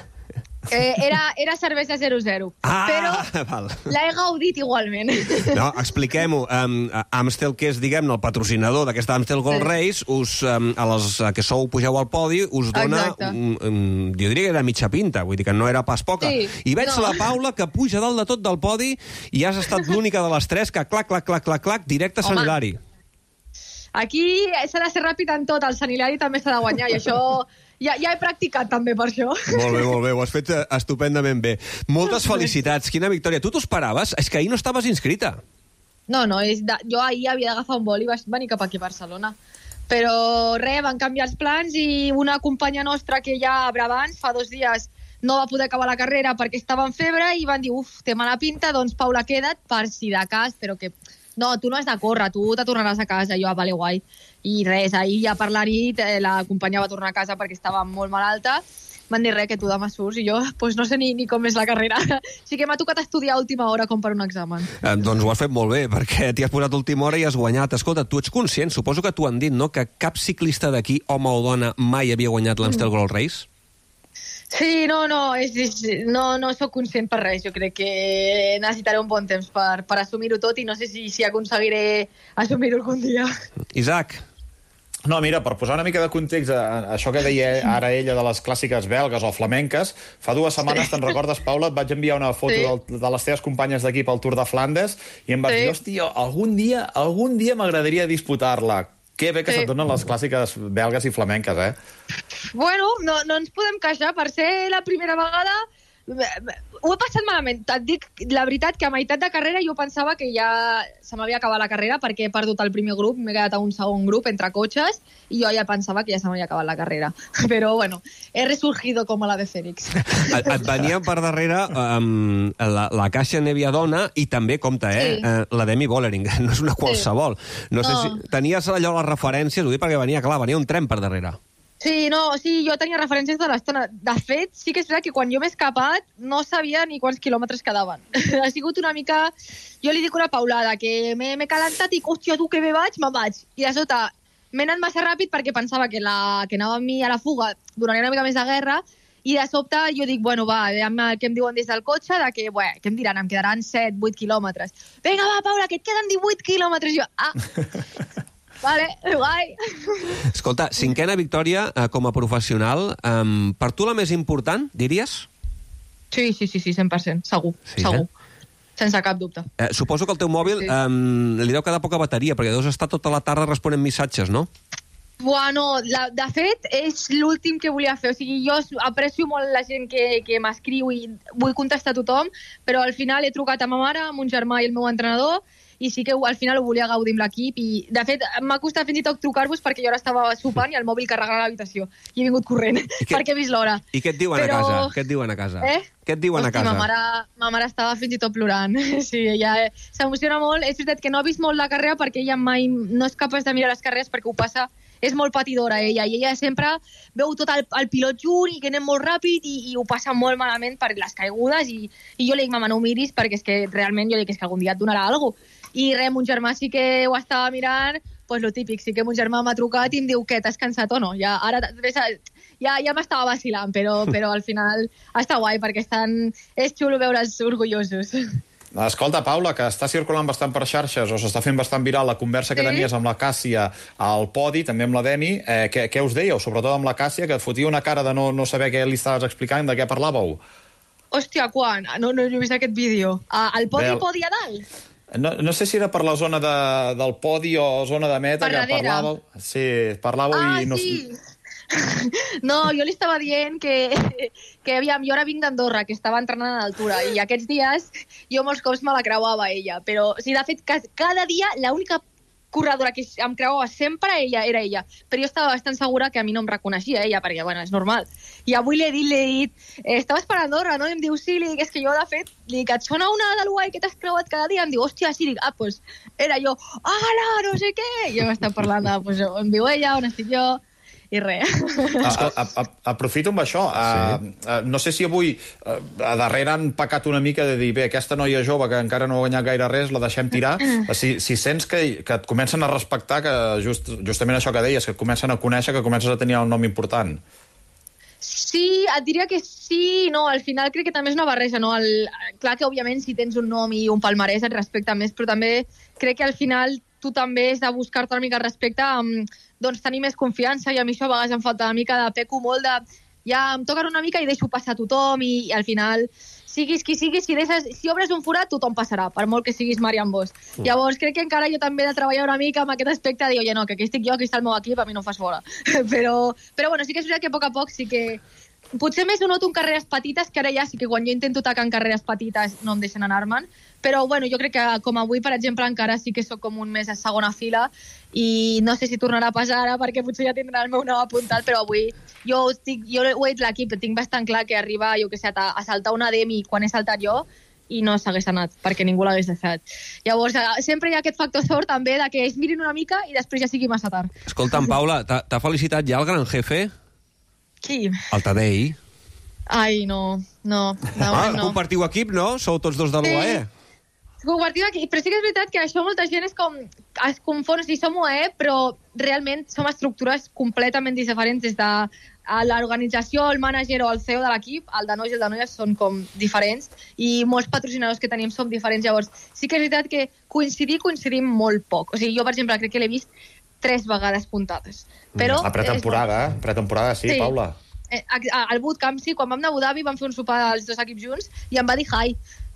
Era cervesa 0-0, però l'he gaudit igualment. No, expliquem-ho. Amstel, que és, diguem-ne, el patrocinador d'aquesta Amstel Gold Race, a les que pugeu al podi, us dona, jo diria que era mitja pinta, vull dir que no era pas poca. I veig la Paula que puja dalt de tot del podi i has estat l'única de les 3 que clac, directe a Sant Hilari. Aquí s'ha de ser ràpid en tot, el Sant Hilari també s'ha de guanyar, i això ja he practicat també per això. Molt bé, ho has fet estupendament bé. Moltes felicitats, quina victòria. Tu t'ho esperaves? És que ahir no estaves inscrita. No, jo ahir havia d'agafar un vol i vaig venir cap aquí a Barcelona. Però van canviar els plans i una companya nostra que ja abans, fa 2 dies, no va poder acabar la carrera perquè estava en febre i van dir, té mala pinta, doncs Paula, queda't per si de cas, però que... No, tu no has de córrer, tu te tornaràs a casa. Jo, vale, guai. I res, ahir ja per la nit la companya va tornar a casa perquè estava molt malalta. M'han dit que tu demà surts, i jo no sé ni com és la carrera. Sí que m'ha tocat estudiar a última hora com per un examen. Doncs ho has fet molt bé, perquè t'hi has posat a última hora i has guanyat. Escolta, tu ets conscient, suposo que t'ho han dit, no?, que cap ciclista d'aquí, home o dona, mai havia guanyat l'Amstel Gold Race? Sí, no sóc conscient per res. Jo crec que necessitaré un bon temps per assumir-ho tot i no sé si aconseguiré assumir-ho algun dia. Isaac. No, mira, per posar una mica de context a això que deia ara ella de les clàssiques belgues o flamenques, fa 2 setmanes, te'n recordes, Paula, et vaig enviar una foto de les teves companyes d'equip al Tour de Flandes i em vas dir, hòstia, algun dia m'agradaria disputar-la. Que bé que se't donen les clàssiques belgues i flamenques, Bueno, no ens podem queixar. Per ser la primera vegada ho he passat malament. Et dic la veritat que a meitat de carrera jo pensava que ja se m'havia acabat la carrera perquè he perdut el primer grup, m'he quedat a un segon grup entre cotxes i jo ja pensava que ja se m'havia acabat la carrera. Però bueno, he resurgido com a la de Fènix. Et venia per darrere la Caixa Neviadona i també, compte, la Demi Vollering. No és una qualsevol. No sé si tenies allò les referències, ho dic perquè venia un tren per darrere. Sí, jo tenia referències de l'estona. De fet, sí que és veritat que quan jo m'he escapat no sabia ni quants quilòmetres quedaven. Ha sigut una mica... Jo li dic una paulada, que m'he calentat i, hòstia, tu que bé me'n vaig. I de sota m'he anat massa ràpid perquè pensava que anava amb mi a la fuga donaria una mica més de guerra i de sobte jo dic, bueno, va, veiem què em diuen des del cotxe, que em diran, em quedaran 7-8 quilòmetres. Vinga, va, Paula, que et queden 18 quilòmetres. Jo, vale, guai. Escolta, 5a victòria com a professional. Per tu la més important, diries? Sí, 100%, segur, segur. Sense cap dubte. Suposo que el teu mòbil li deu quedar poca bateria, perquè deus estar tota la tarda responent missatges, no? Bueno, de fet, és l'últim que volia fer. O sigui, jo aprecio molt la gent que m'escriu i vull contestar a tothom, però al final he trucat a ma mare, a mon germà i el meu entrenador, i sí que al final ho volia gaudir amb l'equip, i de fet m'ha costat fins i tot trucar-vos perquè jo ara estava sopant i el mòbil carregant a l'habitació, i he vingut corrent perquè he vist l'hora. I què et diuen a casa? Què et diuen a casa? Què et diuen a casa? Ma mare estava fins i tot plorant. Sí, ella s'emociona molt. És veritat que no ha vist molt la carrera perquè ella mai no és capaç de mirar les carreres perquè ho passa. És molt patidora, ella, i ella sempre veu tot el pilot junt i que anem molt ràpid i ho passa molt malament per les caigudes, i jo li dic, mama, no ho miris, perquè és que realment jo dic, és que algun dia et donarà alguna cosa. I res, mon germà sí que ho estava mirant, doncs lo típic, sí que mon germà m'ha trucat i em diu, què, t'has cansat o no? Ja m'estava vacilant, però al final està guai, perquè és xulo veure'ls orgullosos. Escolta, Paula, que està circulant bastant per xarxes, o s'està fent bastant viral la conversa que tenies amb la Càssia al podi, també amb la Demi. Què us dèieu? Sobretot amb la Càssia, que et fotia una cara de no saber què li estaves explicant, de què parlàveu? Hòstia, quan? No he vist aquest vídeo. Al podi a dalt? No sé si era per la zona del podi o zona de meta, que parlàveu. Sí, parlàveu i... sí. No, jo li estava dient que aviam, jo ara vinc d'Andorra, que estava entrenant a l'altura, i aquests dies jo molts cops me la creuava ella, però sí, de fet, cada dia l'única corredora que em creuava sempre era ella, però jo estava bastant segura que a mi no em reconeixia ella, perquè, bueno, és normal. I avui li he dit, estaves per Andorra, no? I em diu, sí, li dic, és que jo, de fet, li dic, et sona una del guai que t'has creuat cada dia? Em diu, hòstia, sí, dic, doncs, era jo, no sé què, i jo m'estava parlant de, on viu ella, on estic jo, i res. Aprofito amb això. No sé si avui a darrere han pecat una mica de dir, bé, aquesta noia jove que encara no ha guanyat gaire res, la deixem tirar. Si sents que et comencen a respectar, que justament això que deies, que et comencen a conèixer, que comences a tenir un nom important. Sí, et diria que sí, no, al final crec que també és una barreja, no? Clar que, òbviament, si tens un nom i un palmarès et respecta més, però també crec que al final tu també has de buscar-te una mica el respecte amb tenir més confiança, i a mi això a vegades em falta una mica de peco molt de... Ja em toquen una mica i deixo passar tothom, i al final, siguis qui siguis, si obres un forat, tothom passarà, per molt que siguis Marian Bosch. Llavors, crec que encara jo també he de treballar una mica amb aquest aspecte, de dir, oye, no, que aquí estic jo, aquí està el meu equip, a mi no em fas fora. Però bueno, sí que és veritat que a poc sí que... Potser més ho noto en carreres petites, que ara ja sí que quan jo intento atacar en carreres petites no em deixen anar-me'n, però bueno, jo crec que com avui, per exemple, encara sí que sóc com un mes a segona fila, i no sé si tornarà a passar ara, perquè potser ja tindrà el meu nom apuntat, però avui jo ho he dit l'equip, tinc bastant clar que arriba, jo què sé, a saltar una Demi quan he saltat jo, i no s'hagués anat, perquè ningú l'hagués deixat. Llavors, sempre hi ha aquest factor sort també de que es mirin una mica i després ja sigui massa tard. Escolta'm, Paula, t'ha felicitat ja el gran jefe? Qui? El Tadei. Ai, no. Compartiu equip, no? Sou tots dos de l'UAE. Compartiu equip, però sí que és veritat que això molta gent és com... Es confon, si som UAE, però realment som estructures completament diferents des de l'organització, el mànager o el CEO de l'equip, el de nois i el de noies són com diferents, i molts patrocinadors que tenim som diferents. Llavors, sí que és veritat que coincidim molt poc. O sigui, jo, per exemple, crec que l'he vist 3 vegades puntades. Però a pretemporada, sí, Paula. Al bootcamp, sí, quan vam anar a Abu Dhabi vam fer un sopar els dos equips junts i em va dir hi.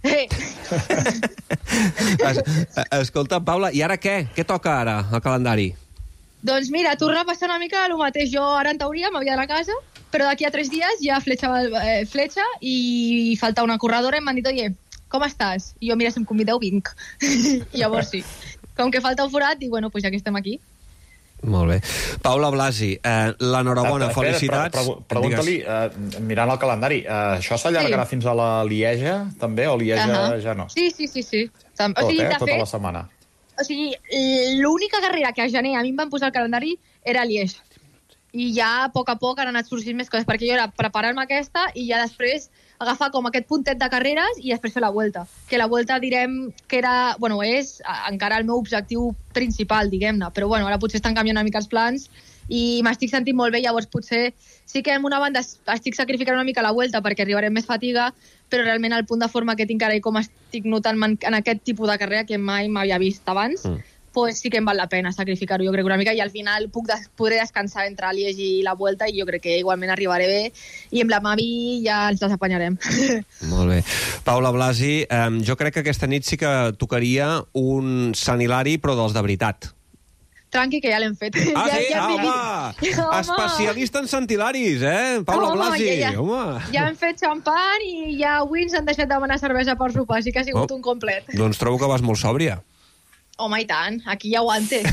Escolta, Paula, i ara què? Què toca ara, al calendari? Doncs mira, torna a passar una mica el mateix. Jo ara, en teoria, m'havia d'anar a casa, però d'aquí a 3 dies ja fletxa i falta una corredora i m'han dit, oye, com estàs? I jo, mira, si em convideu, vinc. I llavors sí. Com que falta un forat, dic, bueno, pues ja que estem aquí. Molt bé. Paula Blasi, l'enhorabona, felicitats. Pregunta-li, mirant el calendari, això s'allargarà fins a la Lieja, també, o Lieja ja no? Sí. Tota la setmana. O sigui, l'única carrera que a gener a mi em van posar al calendari era Lieja. I ja, a poc han anat sorgint més coses, perquè jo era preparar-me aquesta i ja després agafar com aquest puntet de carreres i després fer la Vuelta. Que la Vuelta direm que era, bueno, és encara el meu objectiu principal, diguem-ne, però bueno, ara potser estan canviant una mica els plans i m'estic sentint molt bé, llavors potser sí que en una banda estic sacrificant una mica la Vuelta perquè arribaré amb més fatiga, però realment el punt de forma que tinc ara i com estic notant en aquest tipus de carrera que mai m'havia vist abans, pues sí que em val la pena sacrificar-ho, jo crec, una mica, i al final podré descansar entre Liège i la Vuelta, i jo crec que igualment arribaré bé, i amb la Mavi ja ens les apanyarem. Molt bé. Paula Blasi, jo crec que aquesta nit sí que tocaria un Sant Hilari, però dels de veritat. Tranqui, que ja l'hem fet. Ah, sí? Home! Especialista en Sant Hilaris, Paula Blasi, home! Ja hem fet xampan i ja avui ens han deixat demanar cervesa per sopar, així que ha sigut un complet. Doncs trobo que vas molt sòbria. Home, i tant, aquí ja aguantes.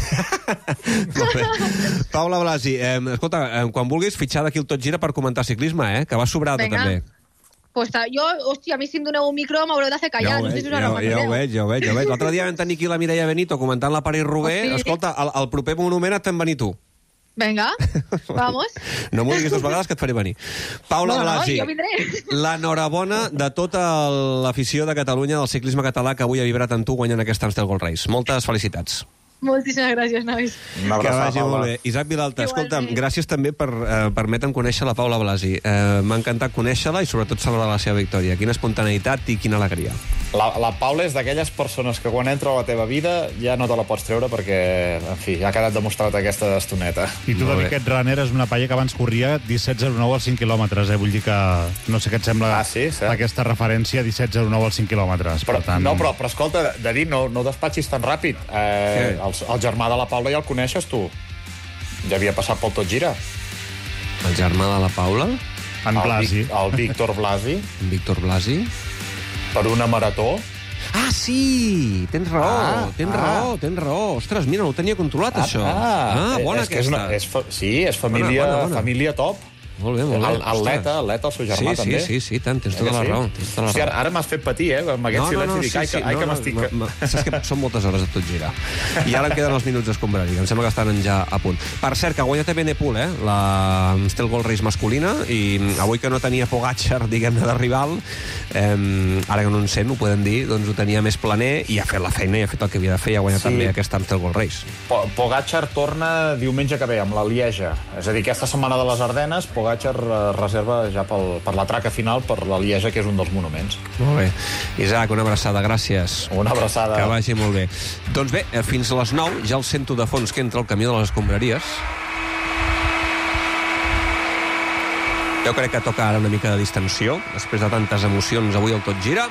Paula Blasi, escolta, quan vulguis fitxar d'aquí el Tot Gira per comentar ciclisme, que vas sobrada també. Pues jo, hòstia, a mi si em doneu un micro m'haureu de fer callar, no sé si us ara ja ho veig. L'altre dia vam tenir aquí la Mireia Benito comentant la París-Roubaix. Escolta, el proper monument et fem venir tu. Vinga, vamos. No m'ho diguis 2 vegades que et faré venir. Paula Blasi, jo vindré. L'enhorabona de tota l'afició de Catalunya del ciclisme català que avui ha vibrat amb tu guanyant aquest Amstel Gold Race. Moltes felicitats. Moltíssimes gràcies, nois. Que vagi molt bé. Isaac Vilalta, escolta'm, gràcies també per permetre'm conèixer la Paula Blasi. M'ha encantat conèixer-la i sobretot celebrar la seva victòria. Quina espontaneïtat i quina alegria. La Paula és d'aquelles persones que quan entra a la teva vida ja no te la pots treure perquè, en fi, ha quedat demostrat aquesta estoneta. I tu, David Runner, és una paia que abans corria 17.09 als 5 quilòmetres, vull dir que no sé què et sembla aquesta referència, 17.09 als 5 quilòmetres. Però escolta, David, no despatxis tan ràpid. El germà de la Paula ja el coneixes, tu? Ja havia passat pel Tot Gira. El germà de la Paula? En Blasi. El Víctor Blasi. Víctor Blasi? Per una marató. Ah, sí! Tens raó. Ostres, mira, no ho tenia controlat, això. Bona aquesta. Sí, és família top. Molt bé, molt bé. Atleta, el seu germà, també. Sí, tant, tens tota la raó. Hòstia, ara m'has fet patir, amb aquest silenci. Ai, que m'estic... Saps que són moltes hores de Tot Gira. I ara em queden els minuts d'escombraria, em sembla que estan ja a punt. Per cert, que ha guanyat Evenepoel, la Amstel Gold Race masculina, i avui que no tenia Pogačar, diguem-ne, de rival, ara que no en sent, ho podem dir, doncs ho tenia més planer, i ha fet la feina, i ha fet el que havia de fer, i ha guanyat també aquesta Amstel Gold Race. Pogačar torna diumenge que ve, amb la Lieja. És a dir, aquesta setmana de les Ardenes, Pogačar reserva ja per la traca final per la Lieja, que és un dels monuments. Molt bé. Isaac, una abraçada, gràcies. Una abraçada. Que vagi molt bé. Doncs bé, fins a les 9, ja el sento de fons que entra el camió de les escombraries. Jo crec que toca ara una mica de distensió, després de tantes emocions avui al Tot Gira.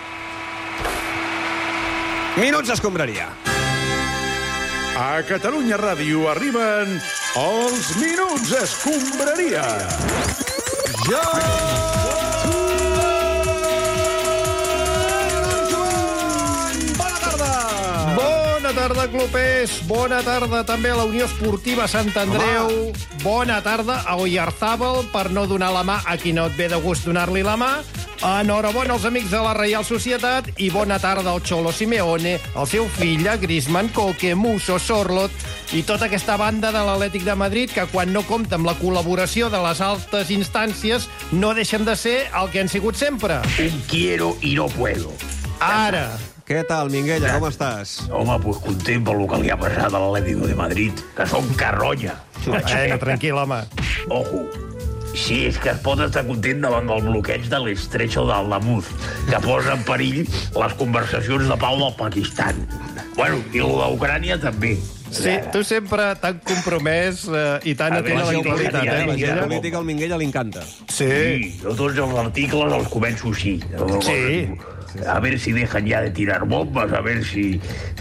Minuts d'escombraria. A Catalunya Ràdio arriben els Minuts Escombraria. Ja! Bona tarda, clubers. Bona tarda també a la Unió Esportiva Sant Andreu. Bona tarda a Oyarzábal, per no donar la mà a qui no et ve de gust donar-li la mà. Enhorabona als amics de la Reial Societat i bona tarda al Cholo Simeone, al seu fill, a Griezmann, Koke, Musso, Sorloth i tota aquesta banda de l'Atlètic de Madrid que quan no compta amb la col·laboració de les altes instàncies no deixen de ser el que han sigut sempre. Un quiero y no puedo. Ara. Què tal, Minguella, com estàs? Home, pues content per lo que li ha passat a l'Atlético de Madrid, que són carronya. Tranquil, home. Ojo. Sí, és que es pot estar content davant del bloqueig de l'estretxo d'Aldamuz, que posa en perill les conversacions de pau del Pakistan. Bueno, i el d'Ucrània també. Sí, tu sempre tan compromès i tan atent a l'actualitat, La política al Minguella li encanta. Sí, jo tots els articles els començo així. Sí. A ver si dejan ya de tirar bombas, a ver si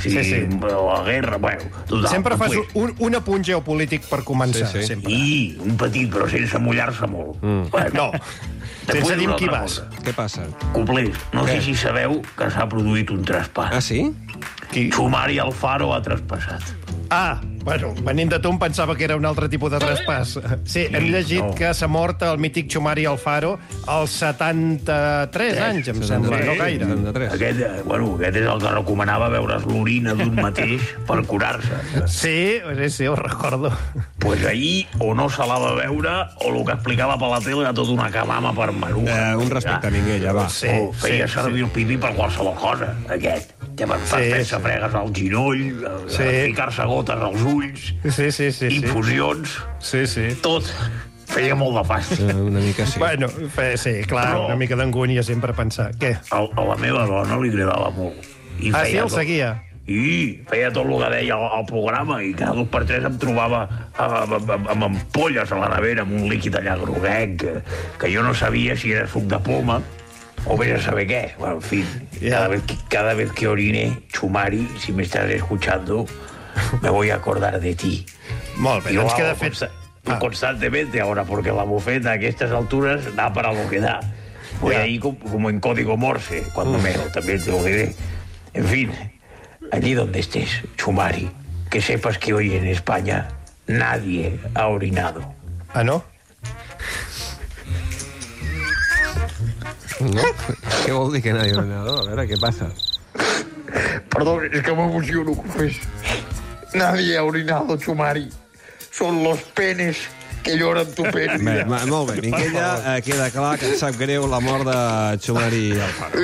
la guerra... Bueno, total. Sempre fas un apunt geopolític per començar. Sempre. I un petit, però sense mullar-se molt. No, sense dir qui vas. Què passa? Coplers, no sé si sabeu que s'ha produït un traspàs. Ah, sí? Chumari Alfaro ha traspassat. Ah, bueno, venint de tu em pensava que era un altre tipus de traspàs. Sí, hem llegit que s'ha mort el mític Chumari Alfaro als 73 anys, em sembla, no gaire. Aquest és el que recomanava veure's l'orina d'un mateix per curar-se. Sí, ho recordo. Pues ahir o no se la va veure o el que explicava per la tele era tot una camama per Maru. Un respecte a Minguella, va. O feia servir el pipi per qualsevol cosa, aquest. Que per fer-se fregues al genoll, ficar-se gotes als ulls, infusions, tot. Feia molt de fàstic. Una mica sí. Bueno, sí, clar, una mica d'angúnia sempre pensar. Què? A la meva dona li agradava molt. Sí, el seguia? i feia tot el que deia al programa i cada 2 per 3 em trobava amb ampolles a la nevera, amb un líquid allà groguenc, que jo no sabia si era suc de poma o vés a saber què. Bueno, en fin, cada vez que orine, Chumari, si me estás escuchando, me voy a acordar de ti. Molt bé, doncs queda fet... Constantemente ahora, porque la bufeta a estas alturas da para lo que da. Voy ahí como en código Morse, cuando meo, también te lo diré. En fin, allí donde estés, Chumari, que sepas que hoy en España nadie ha orinado. Ah, ¿no? No? Què vol dir que nadie ha orinado? A veure, què passa? Perdón, es que me emociono, pues. Nadie ha orinado, Chumari. Son los penes que lloran tu pérdida. Molt bé, Minguella, queda clar que et sap greu la mort de Chumari Alfaro.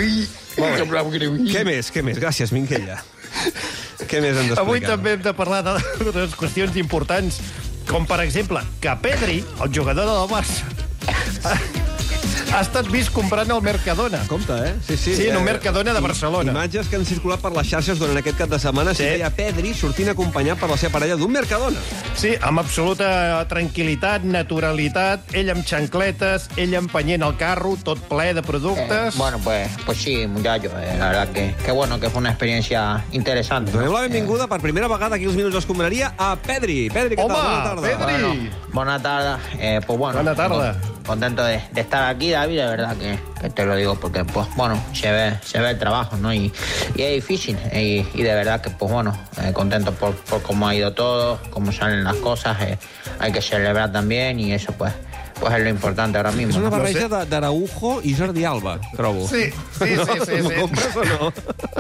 Què més? Gràcies, Minguella. Què més hem d'explicar? Avui també hem de parlar d'altres qüestions importants, com per exemple que Pedri, el jugador del Barça, ha estat vist comprant el Mercadona. Compte, Sí, en un Mercadona de Barcelona. Imatges que han circulat per les xarxes durant aquest cap de setmana. Sí. Veia Pedri sortint acompanyat per la seva parella d'un Mercadona. Sí, amb absoluta tranquil·litat, naturalitat, ell amb xancletes, ell empenyent el carro, tot ple de productes. Bueno, pues sí, muchachos, la verdad que bueno, que fue una experiencia interesante. Donem la benvinguda per primera vegada aquí als Minuts d'Escombraria a Pedri. Pedri, què tal? Bona tarda. Pedri! Bueno, bona tarda. Pues bueno. Buena tarde. Contento de estar aquí, David, de verdad que te lo digo, porque, pues, bueno, se ve el trabajo, ¿no? Y es difícil, y de verdad que, pues, bueno, contento por cómo ha ido todo, cómo salen las cosas, hay que celebrar también, y eso, pues es lo importante ahora mismo. És una barreja d'Araujo i Jordi Alba, trobo. Sí. M'ho compres o no?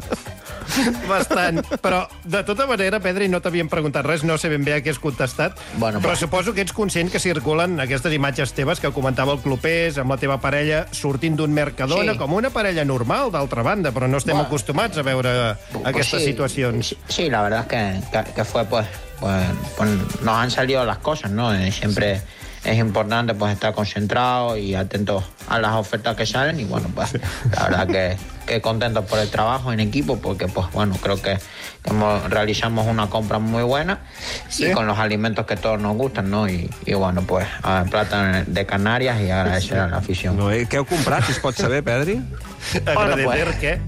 Bastant. Però, de tota manera, Pedri, no t'havien preguntat res, no sé ben bé a què has contestat, però suposo que ets conscient que circulen aquestes imatges teves que comentava el Clopés, amb la teva parella, sortint d'un Mercadona, com una parella normal, d'altra banda, però no estem acostumats a veure aquestes situacions. Sí, la verdad es que fue, pues nos han salido las cosas, ¿no? Siempre es importante pues estar concentrado y atento a las ofertas que salen y bueno, pues la verdad que contento por el trabajo en equipo porque pues bueno, creo que realizamos una compra muy buena y con los alimentos que todos nos gustan, ¿no? Y bueno, pues plata de Canarias y agradecer a la afición. No, què heu comprat, si es pot saber, Pedri? Agradecer què?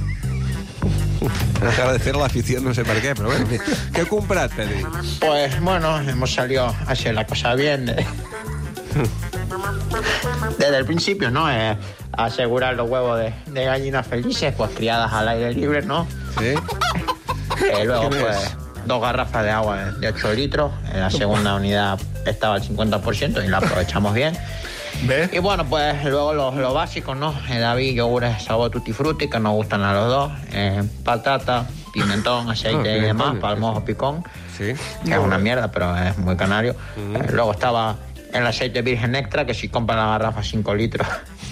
Agradecer a la afición, no sé por qué, pero bueno. ¿Qué he comprado, Pedri? Pues bueno, hemos salido a hacer la cosa bien desde el principio, ¿no? Asegurar los huevos de gallinas felices, pues criadas al aire libre, ¿no? Sí. Luego, pues, 2 garrafas de agua de 8 litros. En la segunda unidad estaba al 50% y la aprovechamos bien. ¿Ves? Y bueno, pues luego lo básico, ¿no? David, yogures sabor tutti frutti, que nos gustan a los dos. Patata, pimentón, aceite y demás, para el mojo picón. Sí. Que es una mierda, pero es muy canario. Luego estaba el aceite virgen extra, que si compran la garrafa 5 litros...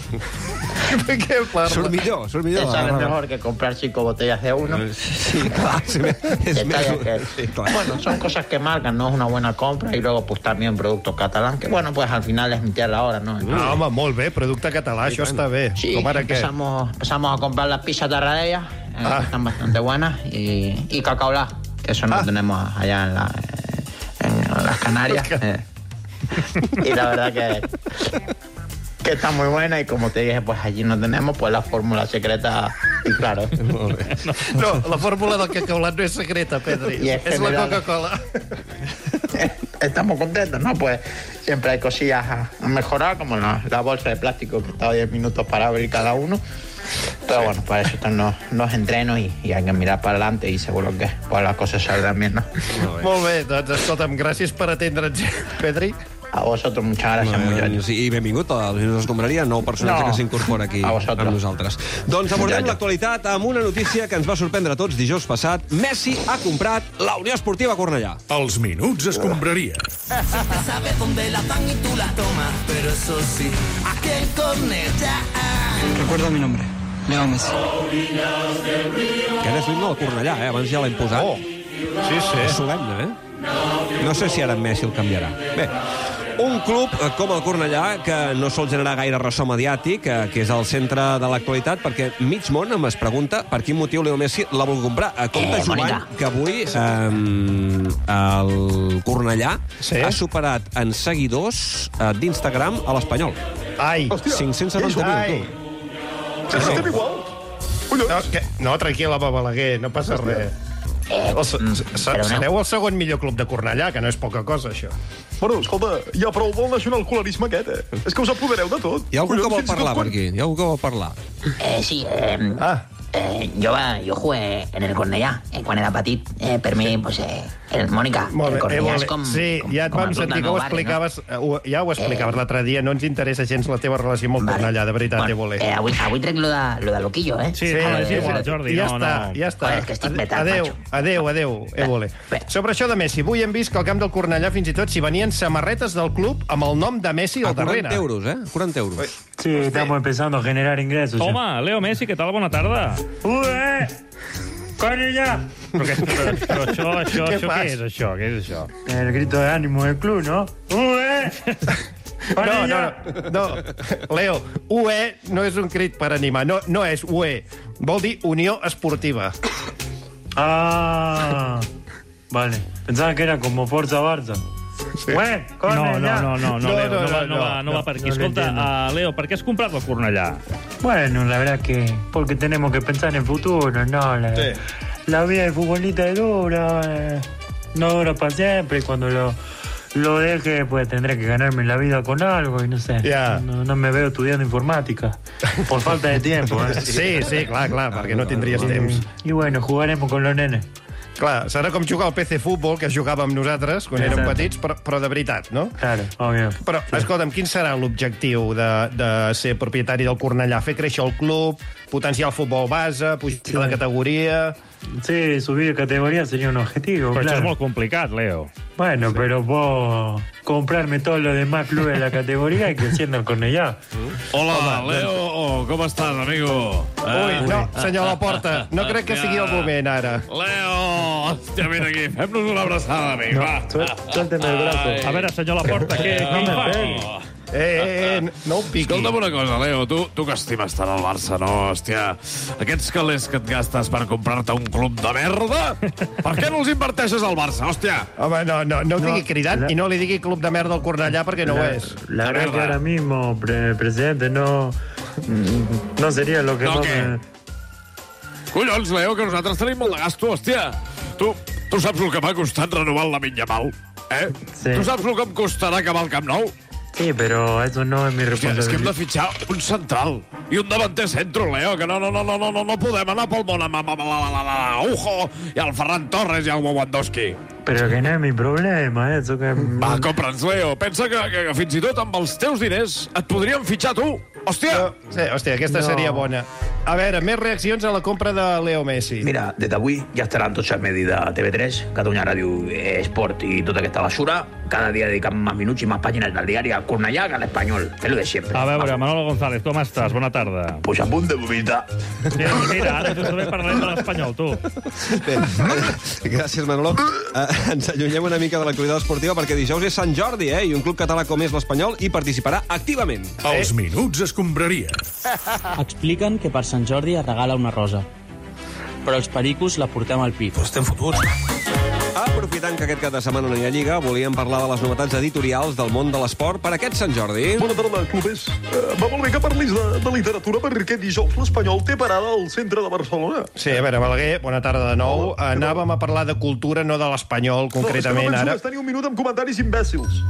Surt millor. Te sale mejor que comprar 5 botellas de uno. Sí, clar. Bueno, son cosas que marcan, no es una buena compra. Y luego, pues también producto catalán, que bueno, pues al final es mi tierra ahora, ¿no? Ah, home, molt bé, producte català, això està bé. Sí, empezamos a comprar las pizzas de Radella, que están bastante buenas, y cacaolá, que eso no tenemos allá en las Canarias. Y la verdad que está muy buena y como te dije, pues allí no tenemos pues la fórmula secreta y claro. No, la fórmula del cacaolat no es secreta, Pedri. Es la Coca-Cola. Estamos contentos, ¿no? Pues siempre hay cosillas a mejorar, como la bolsa de plástico que estaba 10 minutos para abrir cada uno. Pero bueno, para eso están los entrenos y hay que mirar para adelante y seguro que pues, las cosas saldrán bien, ¿no? Molt bé, doncs escolta'm, gràcies per atendre'ns, Pedri. A vosotros, muchas gracias, muchachos. I benvingut a l'Unió d'Escombraria, nou personatge que s'incorpora aquí amb nosaltres. Doncs abordem l'actualitat amb una notícia que ens va sorprendre a tots dijous passat. Messi ha comprat la Unió Esportiva Cornellà. Els Minuts Escombraria. Sabe dónde la dan y tú la tomas, pero eso sí, aquí en Cornellà. Recuerda mi nombre, Leo Messi. Que és l'himne del Cornellà, abans ja l'hem posat. Sí. És solemne, No sé si ara Messi el canviarà. Bé, Un club com el Cornellà, que no sol generar gaire ressò mediàtic, que és al centre de l'actualitat, perquè mig món es pregunta per quin motiu Leo Messi la vol comprar. Compte, Joan, que avui el Cornellà ha superat en seguidors d'Instagram a l'Espanyol. Ai! 570.000, tu. No, tranquil, home, Balaguer, no passa res. Sereu el segon millor club de Cornellà, que no és poca cosa, això. Bueno, escolta, hi ha prou del nacionalcolarisme aquest, És que us apodereu de tot. Hi ha algú que vol parlar per aquí? Hi ha algú que vol parlar? Sí, jo jugué en el Cornellà quan era petit. Per mi, pues, Mònica, el Cornellà és com... Sí, ja et vam sentir que ho explicaves, ja ho explicaves l'altre dia, no ens interessa gens la teva relació amb el Cornellà, de veritat, Évole. Avui trec lo de Loquillo, Sí, Jordi, ja està. És que estic vetat, macho. Adéu, Évole. Sobre això de Messi, avui hem vist que al camp del Cornellà fins i tot s'hi venien samarretes del club amb el nom de Messi al darrere. A 40 euros, 40 euros. Sí, estamos empezando a generar ingresos. Toma, Leo Messi, què tal? Bona tarda. Cornellà! Però això què és, això? Què és això? El grito de ánimo del club, ¿no? No, Leo, UE no és un crit per animar, no és UE, vol dir Unió Esportiva. Ah, vale. Pensaba que era como Forza Barça. Sí. No va per aquí. Escolta, Leo, per què has comprat el Cornellà? Bueno, la verdad que porque tenemos que pensar en el futuro, ¿no? La vida de futbolista es dura, no dura para siempre, y cuando lo deje, pues tendré que ganarme la vida con algo, y no sé, no me veo estudiando informática, por falta de tiempo. Sí, clar, perquè no tindries temps. Y bueno, jugaremos con los nenes. Clar, serà com jugar al PC Futbol, que jugàvem nosaltres quan érem petits, però de veritat, no? Claro, obvio. Però, escolta'm, quin serà l'objectiu de ser propietari del Cornellà? Fer créixer el club, potenciar el futbol base, pujar la categoria... Sí, subir de categoría sería un objetivo, Però claro. això és molt complicat, Leo. Bueno, pero vos comprarme todos los demás clubes de la categoría y creciendo el Cornellà. Hola, Leo, com estàs, amigo? Ui, no, senyor Laporta, no crec que sigui el moment, ara. Leo, hòstia, vine aquí, fem-nos una abraçada, amic, va. Suélteme el brazo. A veure, senyor Laporta, què hi fa aquí? No ho piqui. Escolta'm una cosa, Leo, tu que estimes tant el Barça, no? Hòstia, aquests calés que et gastes per comprar-te un club de merda, per què no els inverteixes al Barça, hòstia? Home, no ho digui cridant i no li digui club de merda al Cornellà perquè no ho és. La verdad que ahora mismo, presidente, no sería lo que... No, què? Collons, Leo, que nosaltres tenim molt de gasto, hòstia. Tu saps el que m'ha costat renovar el Lamine Yamal? Sí. Tu saps el que em costarà acabar el Camp Nou? Sí, pero eso no es mi responsabilidad. És que hem de fitxar un central i un davanter centro, Leo, que no podem anar pel món amb Ujo i el Ferran Torres i el Lewandowski. Pero que no es mi problema, eso que... Va, compra'ns, Leo. Pensa que fins i tot amb els teus diners et podríem fitxar tu. Hòstia! Sí, hòstia, aquesta seria bona. A veure, més reaccions a la compra de Leo Messi. Mira, des d'avui ja estaran tots al medi de TV3, Catalunya Ràdio Esport i tota aquesta basura. Cada dia dedicant més minuts i més pàgines del diari al Cornellà que a l'Espanyol. Fer-lo de sempre. A veure, Manolo González, com estàs? Bona tarda. Pues a punt de vomitar. Mira, ara també parlarem de l'Espanyol, tu. Gràcies, Manolo. Ens allunyem una mica de l'actualitat esportiva perquè dijous és Sant Jordi, i un club català com és l'Espanyol hi participarà activament. Els minuts escombraria. Expliquen que per Sant Jordi es regala una rosa, però els pericos la portem al pit. Estem fotuts. Aprofitant que aquest cap de setmana no hi ha Lliga, volíem parlar de les novetats editorials del món de l'esport per aquest Sant Jordi. Bona tarda, clubers. Va molt bé que parlis de literatura perquè dijous l'Espanyol té parada al centre de Barcelona. Sí, a veure, Balaguer, bona tarda de nou. Anàvem a parlar de cultura, no de l'Espanyol, concretament, ara. No, és que no penso gastar ni un minut amb comentaris imbècils.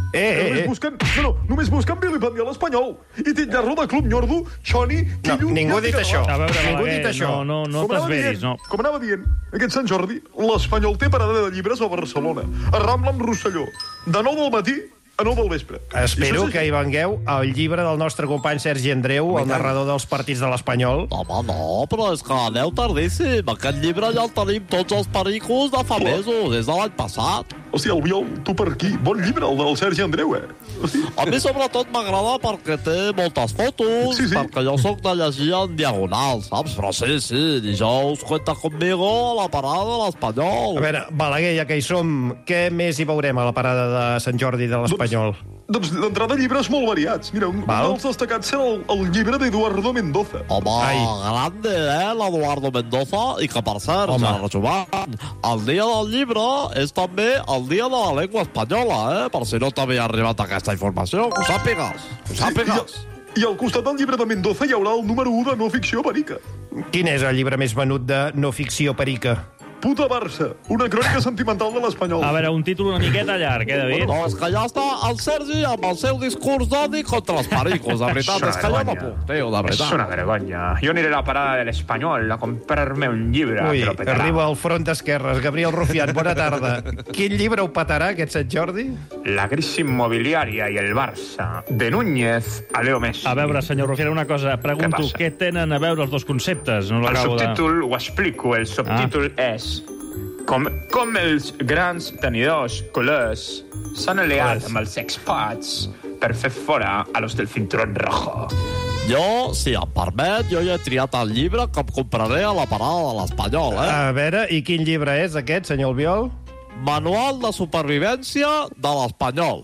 Només busquen vilipendiar l'Espanyol i titllar-lo de club nyordo, xoni, quillo... No, ningú ha dit això. A veure, Balaguer, no t'esveris, no. Com anava dient, aquest Sant Jordi, l'Espanyol té parada de llibres a Barcelona, a Rambla amb Rosselló, de 9 del matí a 9 del vespre. Espero que hi vengueu el llibre del nostre company Sergi Andreu, el narrador dels partits de l'Espanyol. Home, no, però és que aneu tardíssim. Aquest llibre ja el tenim tots els pericos de fa mesos, des de l'any passat. Hòstia, Albiol, tu per aquí. Bon llibre, el del Sergi Andreu, A mi sobretot m'agrada perquè té moltes fotos, perquè jo sóc de llegir en diagonal, saps? Però sí, dijous cuenta conmigo a la parada de l'Espanyol. A veure, Balaguer, ja que hi som, què més hi veurem a la parada de Sant Jordi de l'Espanyol? Doncs d'entrada llibres molt variats. Mira, un dels destacats serà el llibre d'Eduardo Mendoza. Home, grande, l'Eduardo Mendoza, i que per cert, Joan, el dia del llibre és també el dia de la llengua espanyola, per si no t'havia arribat aquesta informació, que ho sàpigues. I al costat del llibre de Mendoza hi haurà el número 1 de no ficció perica. Quin és el llibre més venut de no ficció perica? Puta Barça, una crònica sentimental de l'Espanyol. A veure, un títol una miqueta llarg, David? No, és que ja està el Sergi amb el seu discurs d'odi contra els pericos, de veritat, és que ja no puc, tio, de veritat. És una vergonya. Jo aniré a la parada de l'Espanyol a comprar-me un llibre. Ui, arriba al front d'esquerres, Gabriel Rufián, bona tarda. Quin llibre ho petarà, aquest Sant Jordi? La crisi immobiliària i el Barça, de Núñez a Leo Messi. A veure, senyor Rufián, una cosa, pregunto, què tenen a veure els dos conceptes? No el subtítol ho explico, el subtítol és com els grans tenidors culers s'han aliat amb els expats per fer fora a los del cinturón rojo. Jo, si em permet, jo ja he triat el llibre que em compraré a la parada de l'Espanyol, A veure, i quin llibre és aquest, senyor Albiol? Manual de supervivència de l'Espanyol.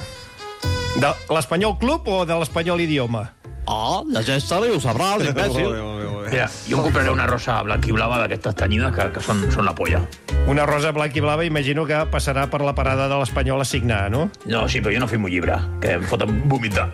De l'Espanyol Club o de l'Espanyol Idioma? Llegeix-te-li, ho sabràs, imbècil. Mira, jo em compraré una rosa blanca i blava d'aquestes tenyides que són la polla. Una rosa blanca i blava, imagino que passarà per la parada de l'Espanyol a signar, no? No, sí, però jo no firmo llibre, que em foten vomitar.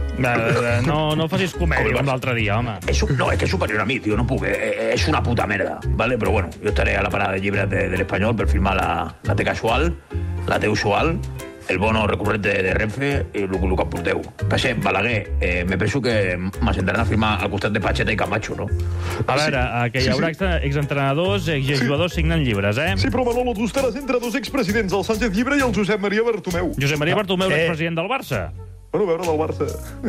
No facis comèdia com l'altre dia, home. No, és que és superior a mi, tio, no puc. És una puta merda, ¿vale? Però bueno, jo estaré a la parada de llibres de l'Espanyol per firmar la T casual, la T usual, el bono recurrente de Renfe i el que em porteu. Per ser Balaguer, me penso que m'assentaran a firmar al costat de Pacheta i Camacho, no? A veure, que hi haurà exentrenadors, exjugadors signant llibres, Sí, però Manolo, tu estaràs entre dos expresidents, el Sánchez Llibre i el Josep Maria Bartomeu. Josep Maria Bartomeu és president del Barça? Bueno, a veure, del Barça.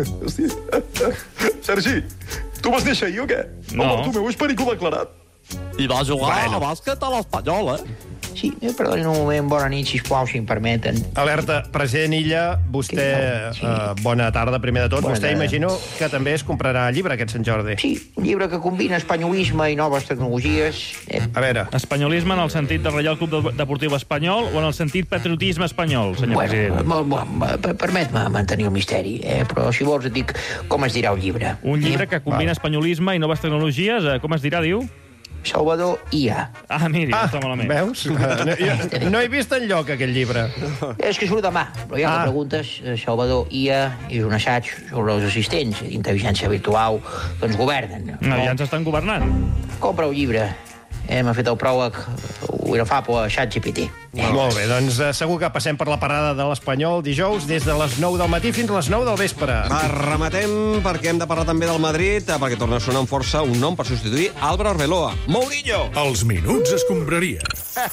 Hòstia. Sergi, tu vas néixer ahir o què? No. El Bartomeu és perico declarat. I va jugar a bàsquet a l'Espanyol, Sí, perdoni un moment, bona nit, sisplau, si em permeten. Alerta, president Illa, vostè, bona tarda, primer de tot. Bona vostè tarda. imagino que també es comprarà llibre aquest Sant Jordi. Sí, un llibre que combina espanyolisme i noves tecnologies. A veure. Espanyolisme en el sentit de Reial Club Deportiu Espanyol o en el sentit patriotisme espanyol, senyor president? Permet-me mantenir el misteri, però si vols et dic com es dirà el llibre. Un llibre que combina espanyolisme i noves tecnologies, com es dirà, diu? Salvador Illa. Miri, no està malament. Veus? No he vist enlloc aquest llibre. És que surt demà, però ja no preguntes. Salvador Illa és un assaig sobre els assistents d'intel·ligència virtual que ens governen. No, ja ens estan governant. Compra el llibre. M'ha fet el pròleg, ho era fa a ChatGPT. Molt bé, doncs segur que passem per la parada de l'Espanyol dijous des de les 9 del matí fins a les 9 del vespre. Rematem perquè hem de parlar també del Madrid, perquè torna a sonar amb força un nom per substituir Álvaro Arbeloa. Mourinho! Els minuts escombraria.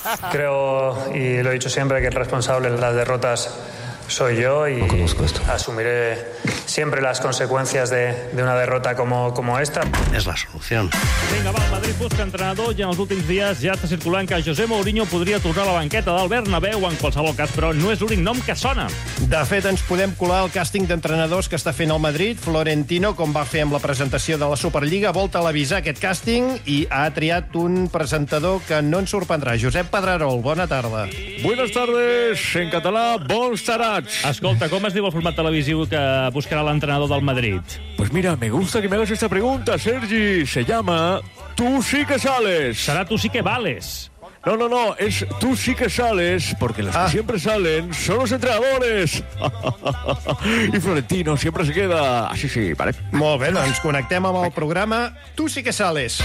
Creo, y lo he dicho siempre, que el responsable de las derrotas soy yo y asumiré siempre las consecuencias de una derrota como esta. Es la solución. Vinga, va, el Madrid busca entrenador i en els últims dies ja està circulant que José Mourinho podria tornar a la banqueta del Bernabéu en qualsevol cas, però no és l'únic nom que sona. De fet, ens podem colar al càsting d'entrenadors que està fent el Madrid. Florentino, com va fer amb la presentació de la Superliga, vol televisar aquest càsting i ha triat un presentador que no ens sorprendrà. Josep Pedrerol, bona tarda. Buenas tardes, en català, bons tarats. Escolta, com es diu el format televisiu que buscarà l'entrenador del Madrid? Pues mira, me gusta que me hagas esta pregunta, Sergi. Se llama Tú sí que sales. Será Tú sí que vales. No, es Tú sí que sales, porque los que siempre salen son los entrenadores. Y Florentino siempre se queda así, sí, vale. Molt bé, doncs connectem amb el programa Tú sí que sales.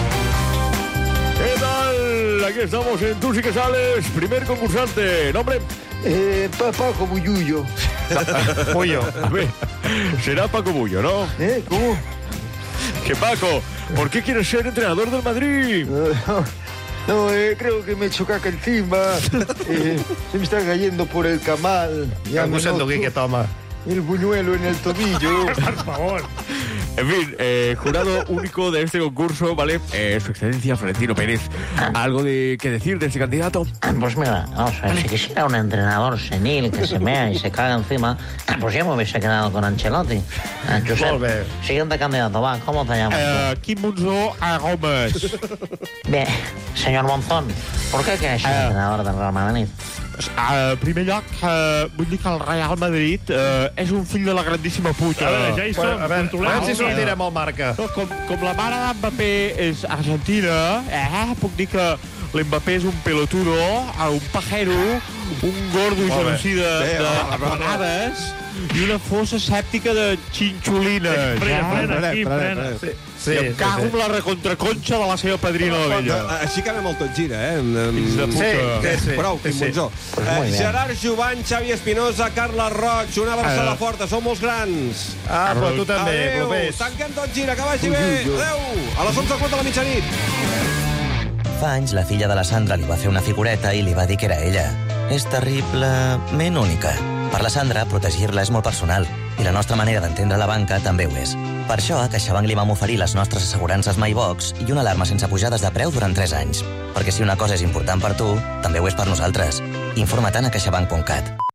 ¿Qué tal? Aquí estamos en Tú sí que sales. Primer concursante. ¿Nombre? Paco Bullullo. Bullo. A ver, será Paco Bullo, ¿no? ¿Cómo? Que Paco, ¿por qué quieres ser entrenador del Madrid? No, creo que me he hecho caca encima. Se me está cayendo por el camal. Ya me noto el buñuelo en el tobillo. Por favor. En fin, jurado único de este concurso, ¿vale? Su excelencia Florentino Pérez. ¿Algo que decir de este candidato? Pues mira, vamos a ver, si quisiera un entrenador senil que se mea y se caga encima, pues ya me hubiese quedado con Ancelotti. Josep, siguiente candidato, va, ¿cómo te llamas? Quim Monzó a Gómez. Bien, señor Monzón, ¿por qué quieres ser entrenador del Real Madrid? En primer lloc, vull dir que el Real Madrid és un fill de la grandíssima puta. A veure, Jason, a veure si sortirem al Marca. Com la mare d'Mbappé és argentina, puc dir que l'Mbappé és un pelotudo, un pajero, un gordo genocida de panades i una fossa sèptica de xinxolines. Frena. Sí, em cago amb la recontraconxa de la seva padrina de vella. Així que anem al tot gira, Fills de puta. Sí. Prou, Quim Monzó. Gerard Jovany, Xavi Espinosa, Carles Roig, una Barcelona forta, som molts grans. Però tu també, Adéu, tanquem tot gira, que vagi bé. Adéu, a les 11:15 de la mitjanit. Fa anys la filla de la Sandra li va fer una figureta i li va dir que era ella. És terriblement única. Per la Sandra, protegir-la és molt personal i la nostra manera d'entendre la banca també ho és. Per això, a CaixaBank li vam oferir les nostres assegurances MyBox i una alarma sense pujades de preu durant 3 anys. Perquè si una cosa és important per tu, també ho és per nosaltres. Informa't a CaixaBank.cat.